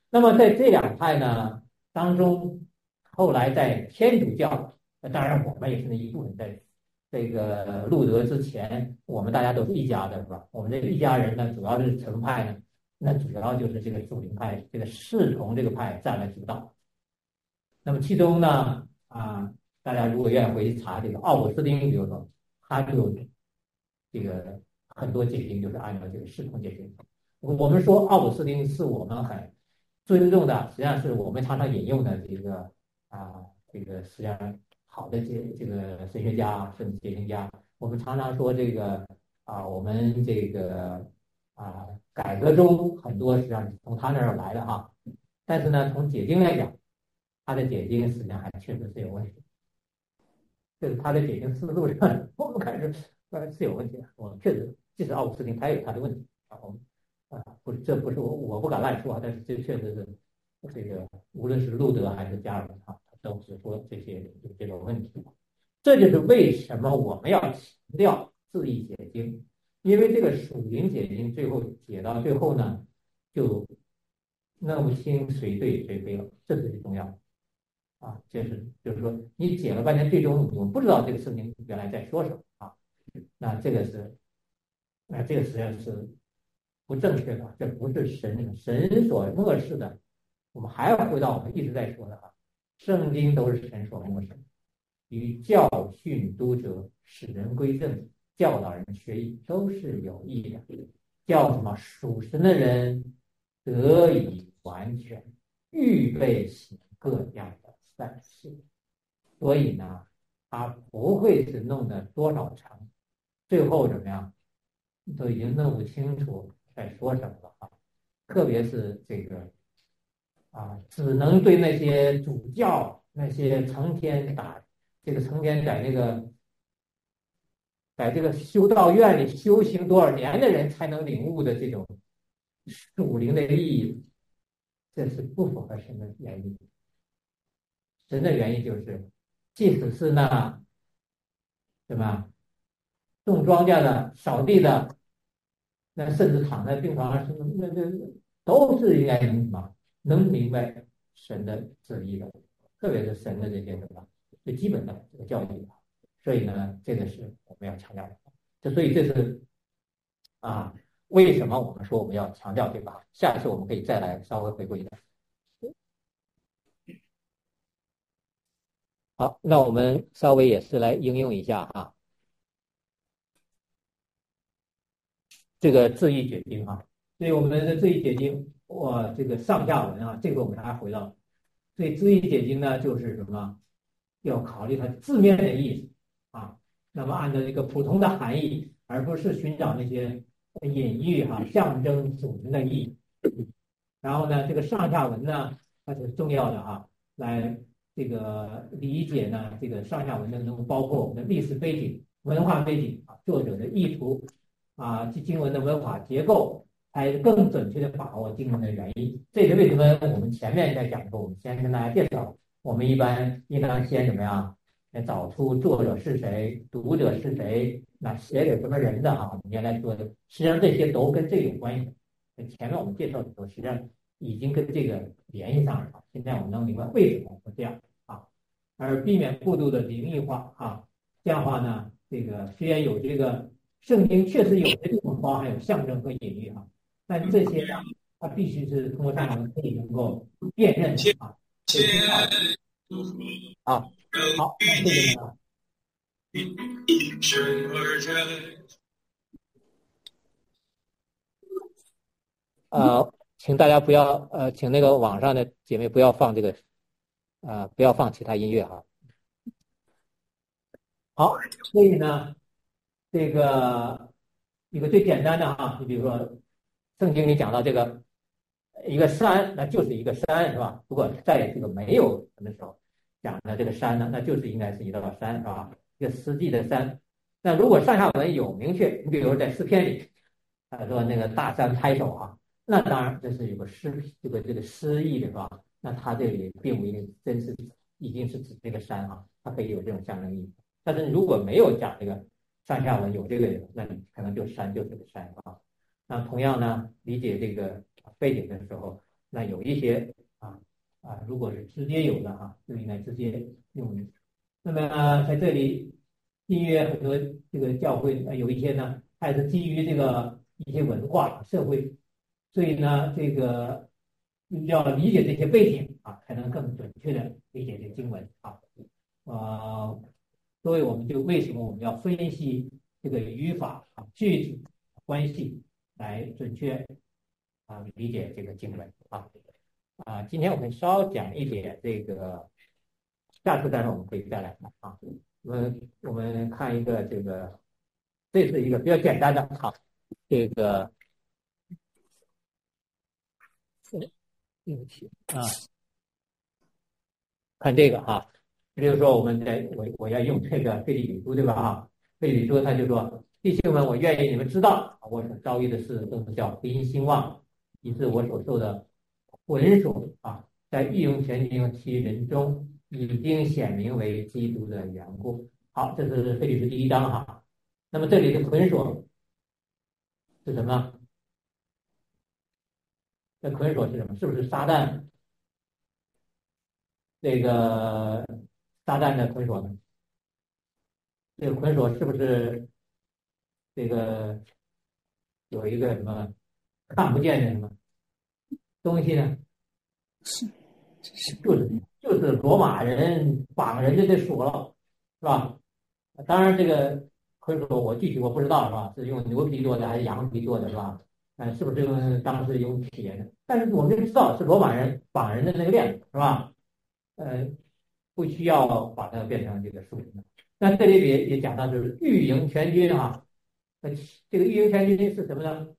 那么在这两派呢当中，后来在天主教，当然我们也是那一部分，在这个路德之前，我们大家都是一家的，是吧？我们这一家人呢，主要是什么派呢？那主要就是这个属灵派，这个侍从这个派占了主导。那么其中呢，啊，大家如果愿意回去查这个奥古斯丁，比如说，他就这个很多解经就是按照这个侍从解经。我们说奥古斯丁是我们很尊重的，实际上是我们常常引用的这个啊，这个实际上好的这这个神学家甚至解经家，我们常常说这个啊，我们这个啊改革中很多实际上是从他那儿来的哈，但是呢，从解经来讲，他的解经实际上还确实是有问题，就是他的解经思路上，我们看是呃是有问题的。我们确实，即使奥古斯丁他也有他的问题啊，我们啊不是，这不是我我不敢乱说，但是这确实是这个无论是路德还是加尔文啊，都是说这些有这个问题。这就是为什么我们要强调字义解经，因为这个属灵解经最后解到最后呢，就弄不清谁对谁非了，这是最重要的。啊，就是就是说，你解了半天，最终我们不知道这个圣经原来在说什么啊。那这个是，那这个实际上是不正确的，这不是神神所漠视的。我们还要回到我们一直在说的啊，圣经都是神所漠视，与教训读者，使人归正，教导人学艺，都是有益的，叫什么属神的人得以完全，预备行各样的善事。所以呢，他不会是弄得多少长，最后怎么样，都已经弄不清楚在说什么了啊！特别是这个啊，只能对那些主教、那些成天打这个成天在这个在这个修道院里修行多少年的人才能领悟的这种属灵的意义，这是不符合神的原意。神的原意就是，即使是那什么种庄稼的、扫地的，那甚至躺在病床上，那那都是应该能什么能明白神的旨意的，特别是神的这些什么最基本的这个教义。所以呢，这个是我们要强调的。就所以这是啊，为什么我们说我们要强调这个？下次我们可以再来稍微回顾一下。好，那我们稍微也是来应用一下啊，这个字义解经啊。所以我们的字义解经，哇，这个上下文啊，这个我们还回到，所以字义解经呢，就是什么？要考虑它字面的意思啊，那么按照一个普通的含义，而不是寻找那些隐喻哈、啊、象征属灵的意义。然后呢，这个上下文呢，它是重要的啊，来。这个理解呢，这个上下文呢，能包括我们的历史背景、文化背景啊，作者的意图啊，经文的文法结构，才更准确的把握经文的原因。这是为什么我们前面在讲的时候，我们先跟大家介绍，我们一般应当先怎么样，先找出作者是谁，读者是谁，那写给什么人的哈，我们原来说的，实际上这些都跟这有关系。前面我们介绍的时候，实际上已经跟这个联系上了。现在我们能明白为什么会这样。而避免过度的灵异化啊，这样的话呢，这个虽然有这个圣经确实有的地方包含有象征和隐喻啊，但这些啊，它必须是通过上文可以能够辨认啊。啊，好，这个呢。呃，请大家不要呃，请那个网上的姐妹不要放这个。啊、呃，不要放其他音乐哈。好，所以呢，这个一个最简单的哈，你比如说，圣经里讲到这个一个山，那就是一个山是吧？如果在这个没有什么时候讲的这个山呢，那就是应该是一道山是吧？一个实际的山。那如果上下文有明确，你比如说在诗篇里，他说那个大山拍手啊，那当然这是有个诗这个这个诗意的是吧？那它这里并不一定真是已经是指这个山啊，它可以有这种象征意义。但是如果没有讲这个上下文有这个，那你可能就山就是个山啊。那同样呢，理解这个背景的时候， 那有一些啊啊，如果是直接有的啊，就应该直接用于。那么、呃、在这里，新约很多这个教会、呃、有一些呢，还是基于这个一些文化社会，所以呢，这个要理解这些背景啊，才能更准确的理解这个经文啊。呃，所以我们就为什么我们要分析这个语法啊、句子关系，来准确啊理解这个经文啊。啊，今天我们稍讲一点这个，下次待会儿我们可以再来看啊。我们我们看一个这个，这是一个比较简单的啊，这个，对不起啊，看这个哈，比如说我们在我我要用这个腓立比书对吧哈？腓立比书他就说，弟兄们，我愿意你们知道，我所遭遇的事都是叫福音兴旺，以致我所受的浑属啊，在义勇全经其人中已经显明为基督的缘故。好，这是腓立比第一章哈。那么这里的捆锁是什么？这捆锁是什么？是不是撒旦？这个撒旦的捆锁呢？这个捆锁是不是这个有一个什么看不见的什么东西呢？ 是， 就是就是罗马人绑人家的锁了，是吧？当然这个捆锁我具体我不知道是吧？是用牛皮做的还是羊皮做的是吧？呃，是不是用当时用铁的？但是我们就知道是罗马人绑人的那个链子是吧？呃，不需要把它变成这个树的。那这里也也讲到就是御营全军啊，呃，这个御营全军是什么呢？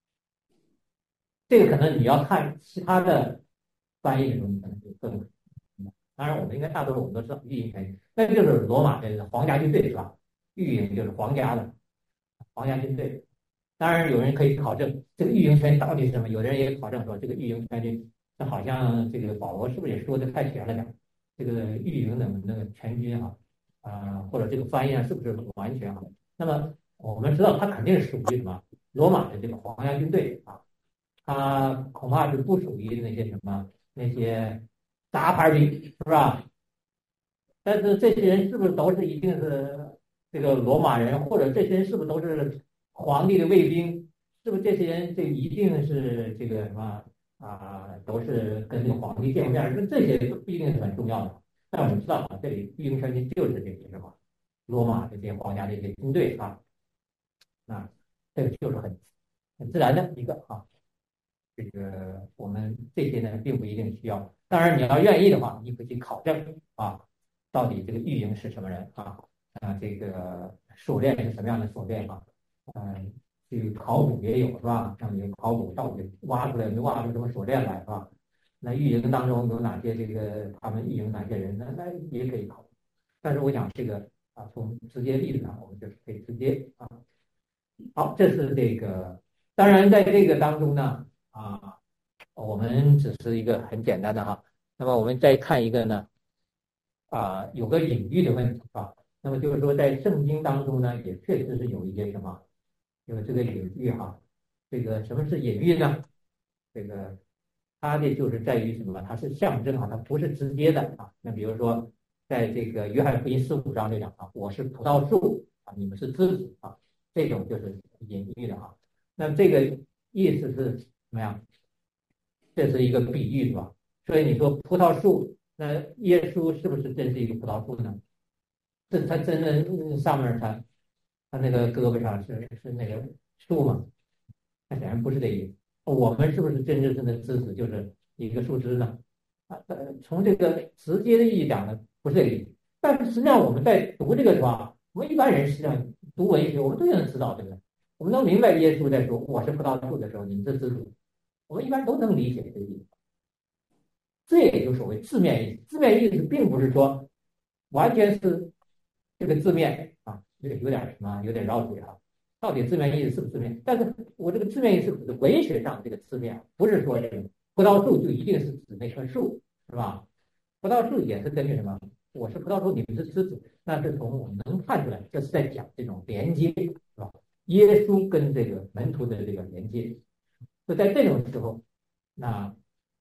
这个可能你要看其他的翻译的时候，你可能就更。当然，我们应该大多数我们都知道御营全军，那就是罗马的皇家军队是吧？御营就是皇家的皇家军队。当然，有人可以考证这个御营全军到底是什么，有的人也考证说这个御营全军，那好像这个保罗是不是也说的太全了点？这个御营的那个全军哈啊、呃，或者这个翻译啊是不是完全啊？那么我们知道它肯定是属于什么罗马的这个皇家军队啊，它恐怕是不属于那些什么那些杂牌兵是吧？但是这些人是不是都是一定是这个罗马人，或者这些人是不是都是皇帝的卫兵？是不是这些人这一定是这个什么啊、呃，都是跟这个皇帝见过面？这些都不一定是很重要的。但我们知道啊，这里御营全军就是这些什么罗马这些皇家的一些军队啊，那这个就是很很自然的一个啊。这个我们这些呢，并不一定需要。当然，你要愿意的话，你可以去考证啊，到底这个御营是什么人啊？啊，这个锁链是什么样的锁链啊？嗯，这个考古也有是吧？像你考古到底挖出来没挖出什么锁链来是吧？那御营当中有哪些这个他们御营哪些人呢？那也可以考。但是我想这个啊，从直接例子上，我们就是可以直接啊。好，这是这个。当然，在这个当中呢。啊，我们只是一个很简单的哈。那么我们再看一个呢，啊，有个隐喻的问题啊。那么就是说，在圣经当中呢，也确实是有一些什么，有这个隐喻哈。这个什么是隐喻呢？这个它的就是在于什么？它是象征哈，它不是直接的啊。那比如说，在这个约翰福音十五章这讲啊，我是葡萄树啊，你们是枝子啊，这种就是隐喻的啊。那么这个意思是怎么样？这是一个比喻是吧？所以你说葡萄树，那耶稣是不是真是一个葡萄树呢？这他真的上面他他那个胳膊上是是那个树吗？那显然不是这意思。我们是不是真正的枝子就是一个树枝呢？啊，呃，从这个直接的意义讲呢，不是这个意思。但是实际上我们在读这个的话，我们一般人实际上读文学，我们都能知道这个，我们能明白耶稣在说我是葡萄树的时候，你们是枝子。我们一般都能理解这个意思，这也就所谓字面意思。字面意思并不是说完全是这个字面啊，有点有点什么，有点绕嘴啊。到底字面意思是不是字面？但是我这个字面意思是文学上这个字面，不是说这个葡萄树就一定是指那棵树，是吧？葡萄树也是根据什么？我是葡萄树，你们是枝子，那是从我们能看出来，这是在讲这种连接，是吧？耶稣跟这个门徒的这个连接。就在这种时候，那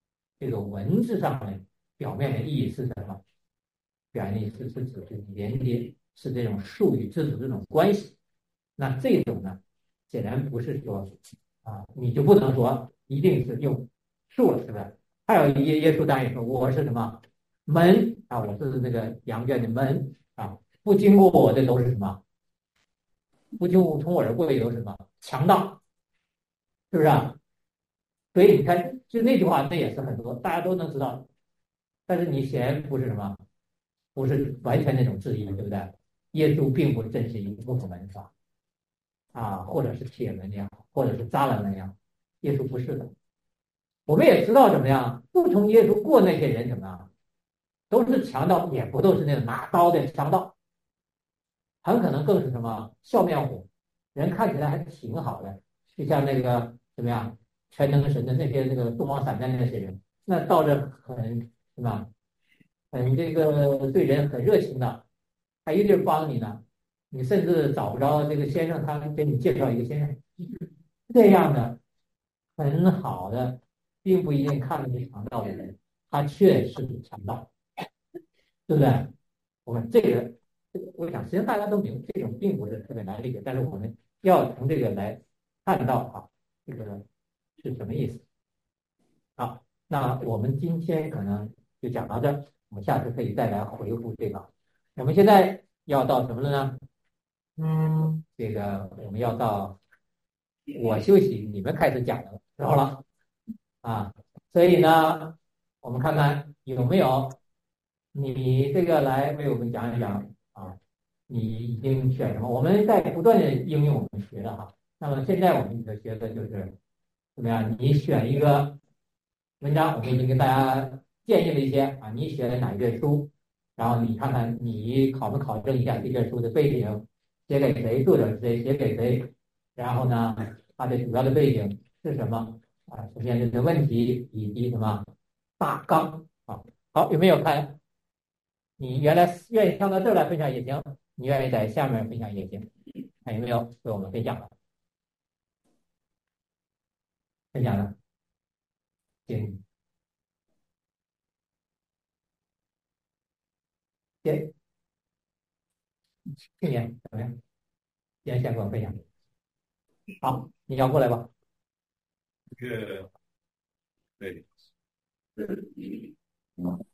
这个文字上面表面的意义是什么？表面意思是指是连接，是这种树与枝子这种关系。那这种呢，显然不是说啊，你就不能说一定是用树了，是不是？还有耶耶稣当然也说，我是什么门啊？我是那个羊圈的门啊，不经过我的都是什么？不经从我而过的都是什么？强盗，是不是啊？所以你看，就那句话，那也是很多大家都能知道，但是你显然不是什么，不是完全那种质疑，对不对？耶稣并不真是一个木头门，是吧？啊，或者是铁门也好，或者是栅栏门也好，耶稣不是的。我们也知道怎么样，不从耶稣过那些人怎么样，都是强盗，也不都是那种拿刀的强盗，很可能更是什么笑面虎，人看起来还挺好的，就像那个怎么样全能神的那些那个东方闪电那些人，那倒是很是吧，很这个对人很热情的，还一定帮你呢。你甚至找不着这个先生，他给你介绍一个先生，这样的很好的，并不一定看得是强盗的人，他确实是强盗，对不对？我们这个，我想，实际上大家都明白，这种并不是特别难理解，但是我们要从这个来看到啊，这个是什么意思。好，那我们今天可能就讲到这儿，我们下次可以再来回复这个。我们现在要到什么了呢？嗯，这个我们要到我休息，你们开始讲的时候了啊。所以呢，我们看看有没有你这个来为我们讲一讲啊。你已经选什么？我们在不断的应用我们学的哈。那么现在我们的学的就是怎么样？你选一个文章，我们已经给大家建议了一些啊，你选哪一卷书，然后你看看你考没考证一下这卷书的背景。写给谁，作者是谁，写给谁，然后呢，它的主要的背景是什么啊？首先这个问题以及什么大纲啊。好，有没有看？你原来愿意上到这儿来分享也行，你愿意在下面分享也行，看有没有为我们分享的？分享的，行，行。去年怎么样？今天先跟我分享。好，你要过来吧。 这个，对， 嗯。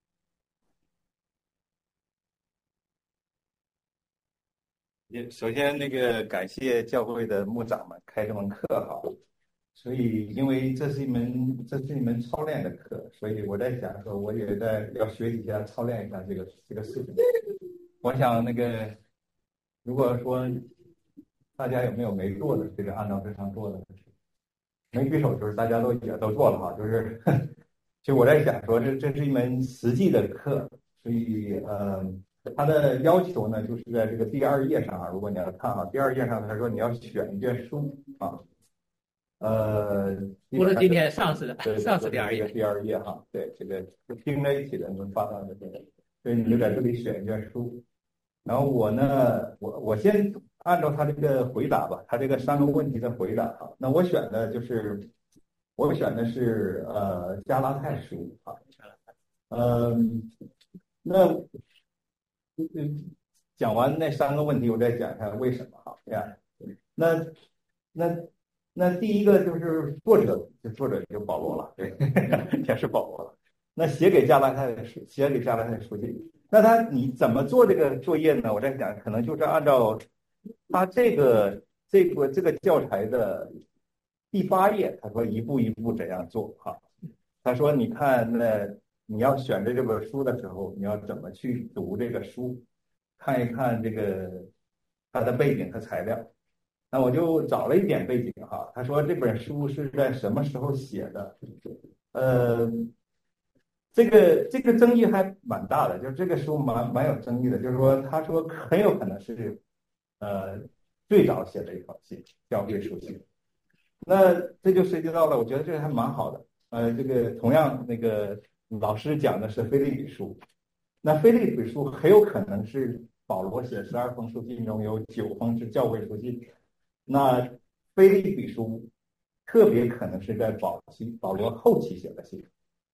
也首先那个感谢教会的牧长们开这门课哈，所以因为这是一门这是一门操练的课，所以我在想说我也在要学习一下操练一下这个这个事情。我想那个如果说大家有没有没做的，这个按照这上做的，没举手就是大家都也都做了哈，就是就我在想说这这是一门实际的课，所以呃它的要求呢就是在这个第二页上啊，如果你要看啊，第二页上他说你要选一卷书啊，呃不是今天上次的， 对上次第二页第二页哈，对这个拼在一起的能发到的这个，所以你就在这里选一卷书。然后我呢，我我先按照他这个回答吧，他这个三个问题的回答啊，那我选的就是，我选的是呃加拉太书啊，嗯，那嗯讲完那三个问题，我再讲一下为什么哈，这样，那那那第一个就是作者，就作者就保罗了，对，也是保罗了。那写给加拉太的书，写给加拉太的书信。那他你怎么做这个作业呢？我在想，可能就是按照他这个这个这个教材的第八页，他说一步一步怎样做哈。他说，你看，那你要选择这本书的时候，你要怎么去读这个书，看一看这个它的背景和材料。那我就找了一点背景哈。他说这本书是在什么时候写的？呃。这个这个争议还蛮大的，就是这个书蛮蛮有争议的，就是说他说很有可能是，呃，最早写的一封信，教会书信。那这就涉及到了，我觉得这个还蛮好的。呃，这个同样那个老师讲的是腓立比书，那腓立比书很有可能是保罗写十二封书信中有九封是教会书信，那腓立比书特别可能是在保期保罗后期写的信。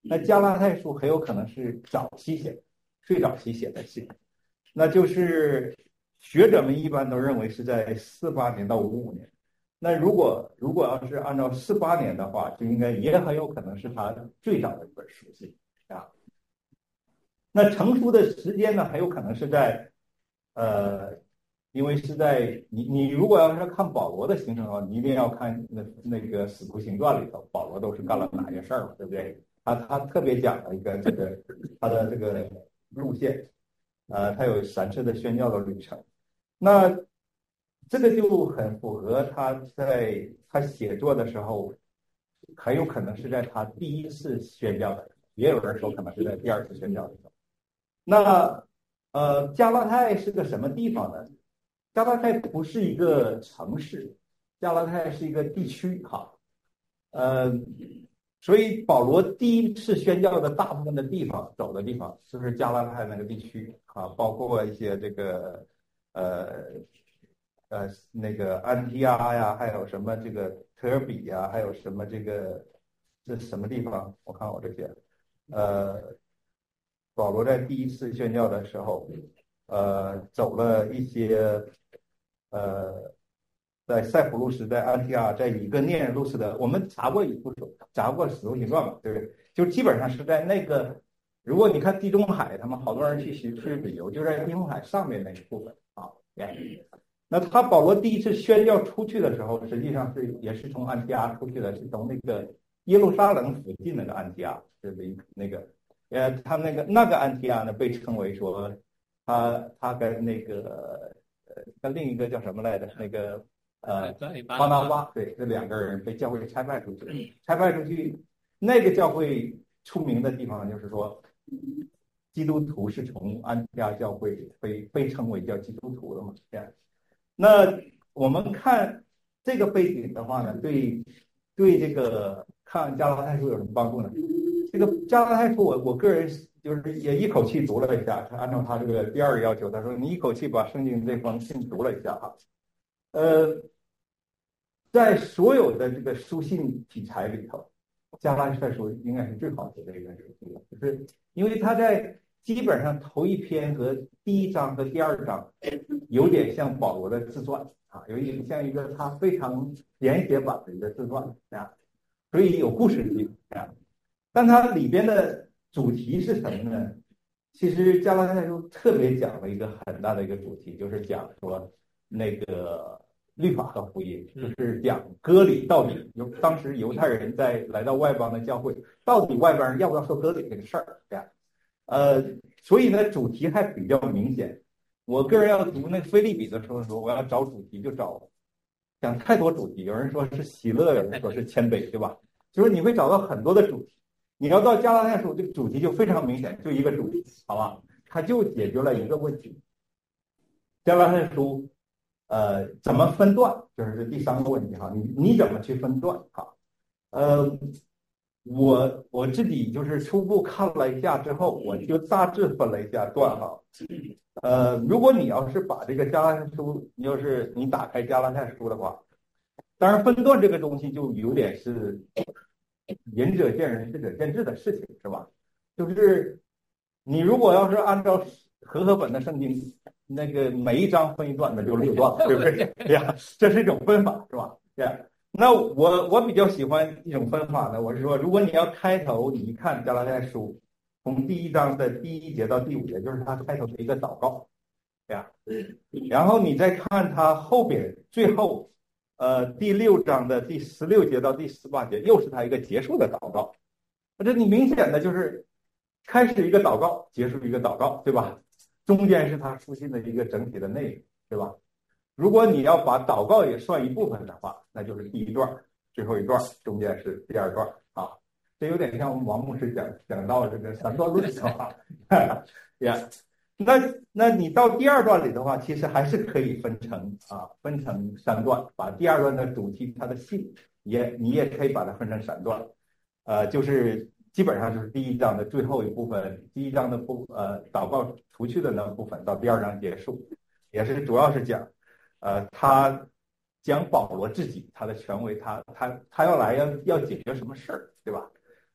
那加拉太书很有可能是早期写的，最早期写的信，那就是学者们一般都认为是在四八年到五五年。那如果如果要是按照四八年的话，就应该也很有可能是他最早的一本书信啊。那成书的时间呢，很有可能是在呃，因为是在你你如果要是看保罗的行程的话，你一定要看那那个《使徒行传》里头，保罗都是干了哪些事儿嘛，对不对？他他特别讲了一个这个他的这个路线，呃，他有三次的宣教的旅程，那这个就很符合他在他写作的时候，很有可能是在他第一次宣教的，也有人说可能是在第二次宣教的时候。那呃，加拉太是个什么地方呢？加拉太不是一个城市，加拉太是一个地区哈，呃，所以保罗第一次宣教的大部分的地方走的地方就是加拉太那个地区啊，包括一些这个呃呃那个安提阿呀，还有什么这个特尔比呀，还有什么这个这什么地方？我看我这些呃。保罗在第一次宣教的时候，呃，走了一些，呃，在塞浦路斯、在安提阿、在以哥念路斯的，我们查过一部查过《使徒行传》嘛，对不对？就基本上是在那个，如果你看地中海，他们好多人去去去旅游，就在地中海上面那一部分啊。那他保罗第一次宣教出去的时候，实际上是也是从安提阿出去的，是从那个耶路撒冷附近那个安提阿，就是那个。呃，他那个那个安提阿呢，被称为说，他他跟那个呃跟另一个叫什么来着？那个呃巴拿巴，对，这两个人被教会差派出去，差派出去，那个教会出名的地方就是说，基督徒是从安提阿教会被被称为叫基督徒的嘛，这样。那我们看这个背景的话呢，对对这个看加拉太书有什么帮助呢？这个加拉太书，我我个人就是也一口气读了一下，按照他这个第二个要求，他说你一口气把圣经这封信读了一下哈，呃，在所有的这个书信题材里头，加拉太书应该是最好写的一本书信了，就是因为他在基本上头一篇和第一章和第二章有点像保罗的自传啊，有一点像一个他非常简写版的一个自传啊，所以有故事性啊。但它里边的主题是什么呢？其实加拉太书特别讲了一个很大的一个主题，就是讲说那个律法和福音，就是讲割礼到底有当时犹太人在来到外邦的教会，到底外邦人要不要受割礼这个事儿，这样。呃，所以呢，主题还比较明显。我个人要读那个腓立比的时候说，我要找主题就找讲太多主题，有人说是喜乐，有人说是谦卑，对吧？就是你会找到很多的主题。你要到加拉太书，这个主题就非常明显，就一个主题，好吧？它就解决了一个问题。加拉太书，呃，怎么分段？就是这第三个问题哈，你你怎么去分段？哈，呃，我我自己就是初步看了一下之后，我就大致分了一下段哈。呃，如果你要是把这个加拉太书，你要是你打开加拉太书的话，当然分段这个东西就有点是仁者见仁，智者见智的事情，是吧？就是你如果要是按照和合本的圣经，那个每一章分一段，那就六段，对不对？对呀，这是一种分法，是吧？对呀。那我我比较喜欢一种分法呢，我是说，如果你要开头，你一看加拉太书，从第一章的第一节到第五节，就是它开头的一个祷告，对呀。然后你再看它后边最后。呃，第六章的第十六节到第十八节，又是他一个结束的祷告。这你明显的就是开始一个祷告，结束一个祷告，对吧？中间是他书信的一个整体的内容，对吧？如果你要把祷告也算一部分的话，那就是第一段，最后一段，中间是第二段啊。这有点像王牧师讲讲到这个三段论的话，呀。那那你到第二段里的话，其实还是可以分成啊，分成三段，把第二段的主题它的信也你也可以把它分成三段，呃，就是基本上就是第一章的最后一部分，第一章的部呃祷告除去的那部分到第二章结束，也是主要是讲呃他讲保罗自己他的权威，他他他要来要要解决什么事儿，对吧？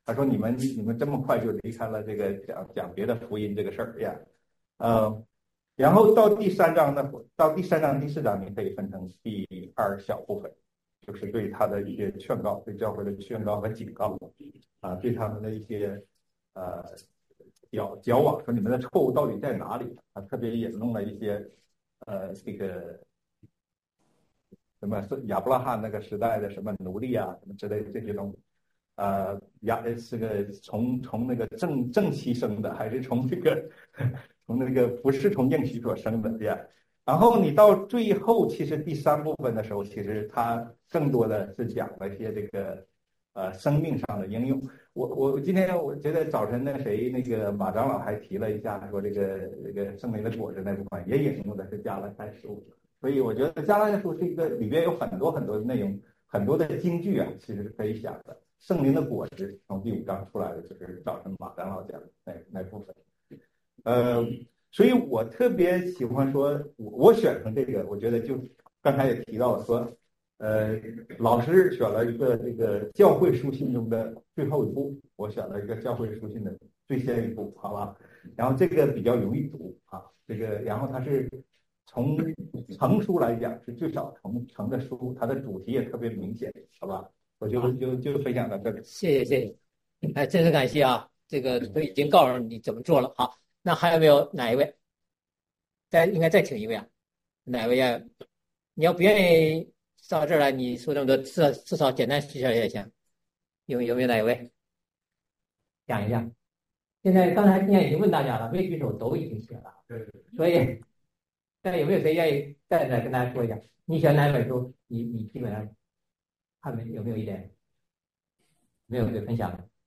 他说你们你们这么快就离开了这个讲讲别的福音这个事儿呀，呃，然后到第三章呢，到第三章第四章你可以分成第二小部分，就是对他的一些劝告，对教会的劝告和警告啊，对他们的一些呃矫矫枉，说你们的错误到底在哪里啊？特别引用了一些呃这个什么是亚伯拉罕那个时代的什么奴隶啊什么之类的这些东西。呃，亚是个从从那个正正妻生的，还是从这个从那个不是从应许所生的呀？然后你到最后，其实第三部分的时候，其实它更多的是讲了一些这个呃生命上的应用。我我今天我觉得早晨那谁那个马长老还提了一下，说这个这个圣灵的果子那部分也引用的是加拉太书，所以我觉得加拉太书是一个里边有很多很多的内容，很多的金句啊，其实是可以想的。圣灵的果实从第五章出来的，就是早晨马长老讲的那那部分，呃，所以我特别喜欢说，我我选成这个，我觉得就刚才也提到了说，呃，老师选了一个这个教会书信中的最后一部，我选了一个教会书信的最先一部，好吧？然后这个比较容易读啊，这个然后它是从成书来讲是最少成成的书，它的主题也特别明显，好吧？我就就就分享到这里， 谢谢谢谢，哎，真是感谢啊！这个都已经告诉你怎么做了。好，那还有没有哪一位？再应该再请一位啊？哪位啊？你要不愿意到这儿来，你说这么多，至少至少简单介绍也行。有有没有哪一位讲一下？现在刚才今天已经问大家了，未举手都已经写了， 对， 所以但有没有谁愿意再再跟大家说一下？你选哪本书？你你基本上。看没有没有一点没有可以分享的？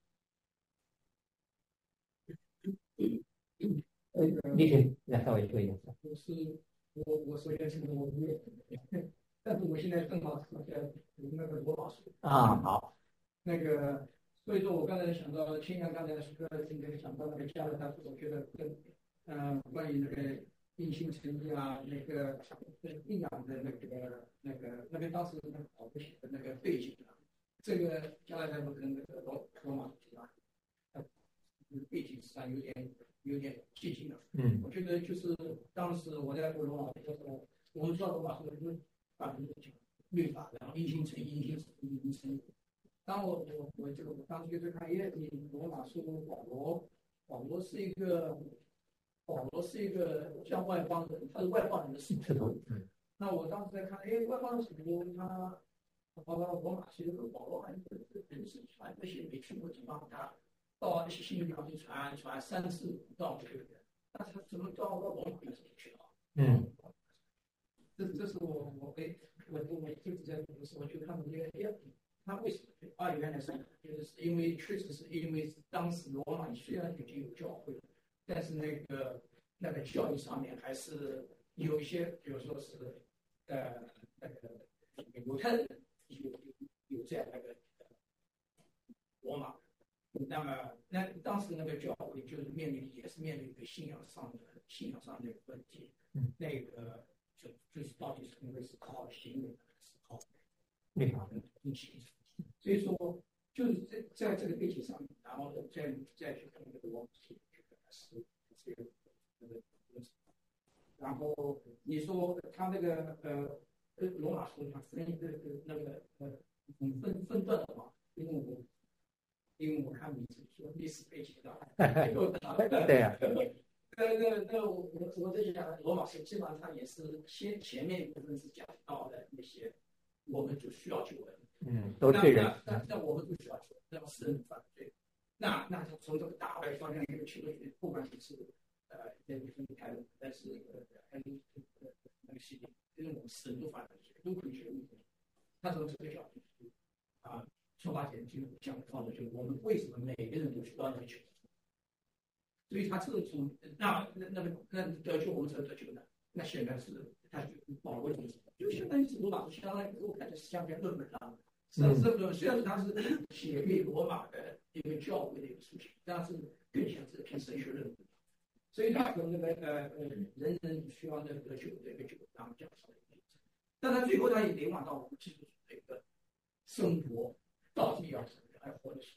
呃，李群来稍微说一下。 我是我我首先是我毕业，但是我现在正好是在读那个罗马书啊，好。 那个，所以说我刚才想到，听像刚才的说，今天想到那个加勒他，我觉得跟嗯、呃、关于那个因信诚意啊，那个信仰的那个那个那边当时那个保罗写的那个背景啊，这个加勒他跟那个罗罗马书啊，呃背景上有点有点接近了。 嗯， 我觉得就是当时我在读罗马的时候，我们知道罗马书是法律律法，然后因信诚意，因信诚意，因信诚意。当我我我这个我当时就看，耶，你罗马书保罗，保罗是一个。保罗是一个像外邦人，他是外邦人的使徒。嗯，那我当时在看，哎，外邦人使徒他，包括罗马其实跟保罗好像人是传那些没去过地方，他到那些新地方去传传三次五到这个，那他怎么到罗马去了？ 嗯， 这这是我我被我我一直在读的时候，我就看到这个，哎，他为什么？啊，原来是就是因为确实是因为当时罗马虽然已经有教会了。但是那个那个教育上面还是有一些，比如说是呃那个犹太人有有有这样那个罗马，那么那当时那个教会就是面临也是面临一个信仰上的信仰上的问题， 嗯， 那个就就是到底是因为是靠行为还是靠律法的运气，所以说就是在在这个背景上面，然后再再去看这个罗马书。是这个呃，然后你说他那个呃，罗马书上分那个那个呃分分段的嘛，因为我因为我看你是说历史背景的， 对呀。 那那那我我我在讲罗马书基本上它也是先前面一部分是讲到的那些，我们就需要救恩， 嗯，都对人， 那那我们就需要救恩，那么是人犯罪。那那从这个大外方向一个去的，不管你是呃在你分开的，但是呃还是呃那个系列，这种深度发展都可以去理解。他从这个角度啊出发点就讲到的，就是我们为什么每个人都需要那个救，所以他这种那那那个那得救我们怎么得救呢？那显然是他就保罗就是就相当于是罗马书，相当于我感觉是相当于论文了。是这个虽然是他是写给罗马的一个教会的一个书信，但是更像是偏神学论文，所以他和那个呃呃人人需要那个救这个救然后讲出来的，但他最后他也联网到我们基督徒的一个生活到底要怎么来活的时候，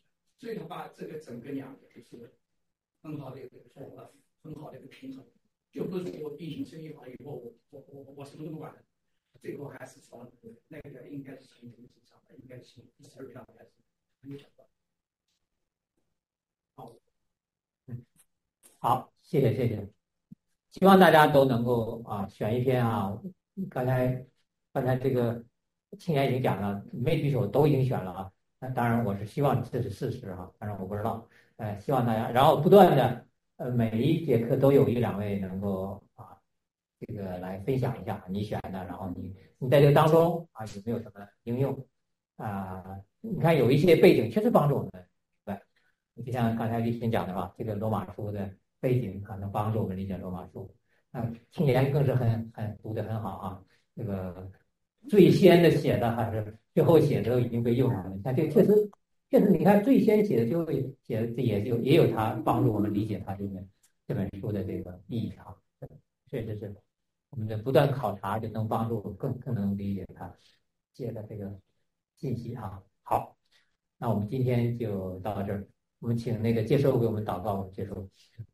所以他把这个整个两个就是很好的一个呃很好的一个平衡，就不是说疫情升级完以后我我我我什么都不管了，最后还是从那个应该是从经济上应该是从第十二票开始没有想到。好， 嗯，好，谢谢谢谢，希望大家都能够啊选一篇啊，刚才刚才这个青年已经讲了，没举手都已经选了啊。那当然，我是希望这是事实哈，当然我不知道，呃，希望大家，然后不断的，呃，每一节课都有一两位能够啊，这个来分享一下你选的，然后你你在这个当中啊有没有什么应用啊？你看有一些背景确实帮助我们，对，就像刚才立新讲的吧，这个罗马书的背景可能帮助我们理解罗马书，啊，青年更是很很读得很好啊，这个最先的写的还是。最后写的都已经被用上了，你看这确实，确实，你看最先写的就会写的，这也有也有它帮助我们理解它这个这本书的这个意义啊，确实是我们的不断考察就能帮助更更能理解它写的这个信息啊。好，那我们今天就到这儿，我们请那个接受给我们祷告结束。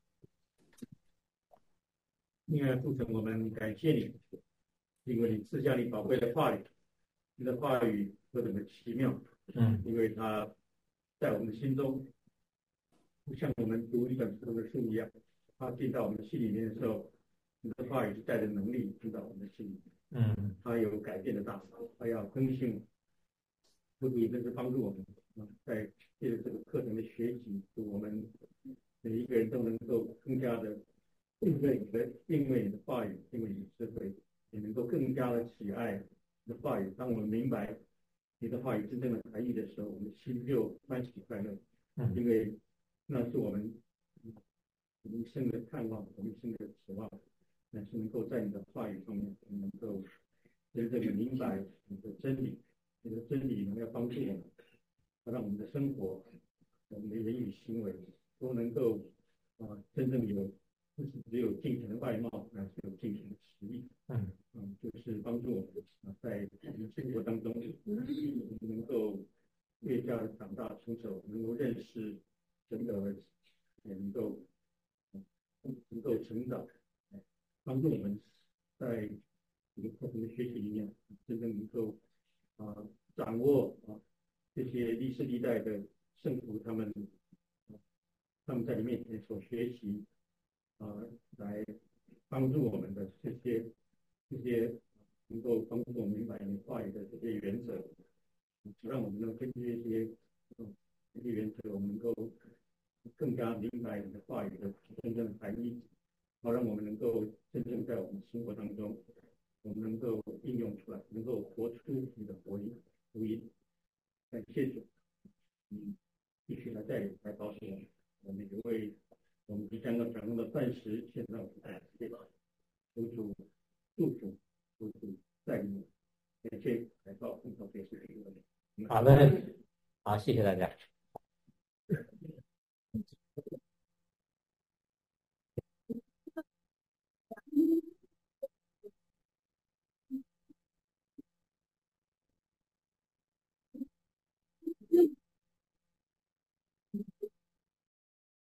因为父神，我们感谢你，因为你赐下你宝贵的话语。你的话语何等的奇妙， 嗯， 因为它在我们心中，不像我们读一本普通的书一样，它进到我们心里面的时候，你的话语是带着能力进到我们的心里， 嗯， 它有改变的大能，它要更新，不仅真是帮助我们，在借着这个课程的学习，使我们每一个人都能够更加的因为你的因为你的话语，因为你的智慧，也能够更加的喜爱你的话语。当我们明白你的话语真正的含义的时候，我们的心就欢喜快乐，因为那是我们我们一生的盼望，我们一生的指望，乃是能够在你的话语上面，我们能够真正的明白你的真理，你的真理能够帮助我们，让我们的生活、我们的言语行为都能够啊、呃、真正有。不是只有金钱的外貌，而是有金钱的实力。 嗯嗯，就是帮助我们啊，在我们生活当中，能够越加的长大成熟，能够认识神的儿子，也能够能够成长，帮助我们在这个课程的学习里面，真正能够啊掌握啊这些历世历代的圣徒他们他们在你面前所学习。啊、呃，来帮助我们的这些这些能够帮助我们明白你话语的这些原则，让我们能根据这些嗯这些原则，我们能够更加明白你的话语的真正的含义，好让我们能够真正在我们生活当中，我们能够应用出来，能够活出你的活音福音。感谢主，嗯，继续来带领来告诉我们，我们也为。我们即将要讲的钻石，现在我们在这个求主祝福，求主带领，感谢来到碰到这些。 好的，好，谢谢大家。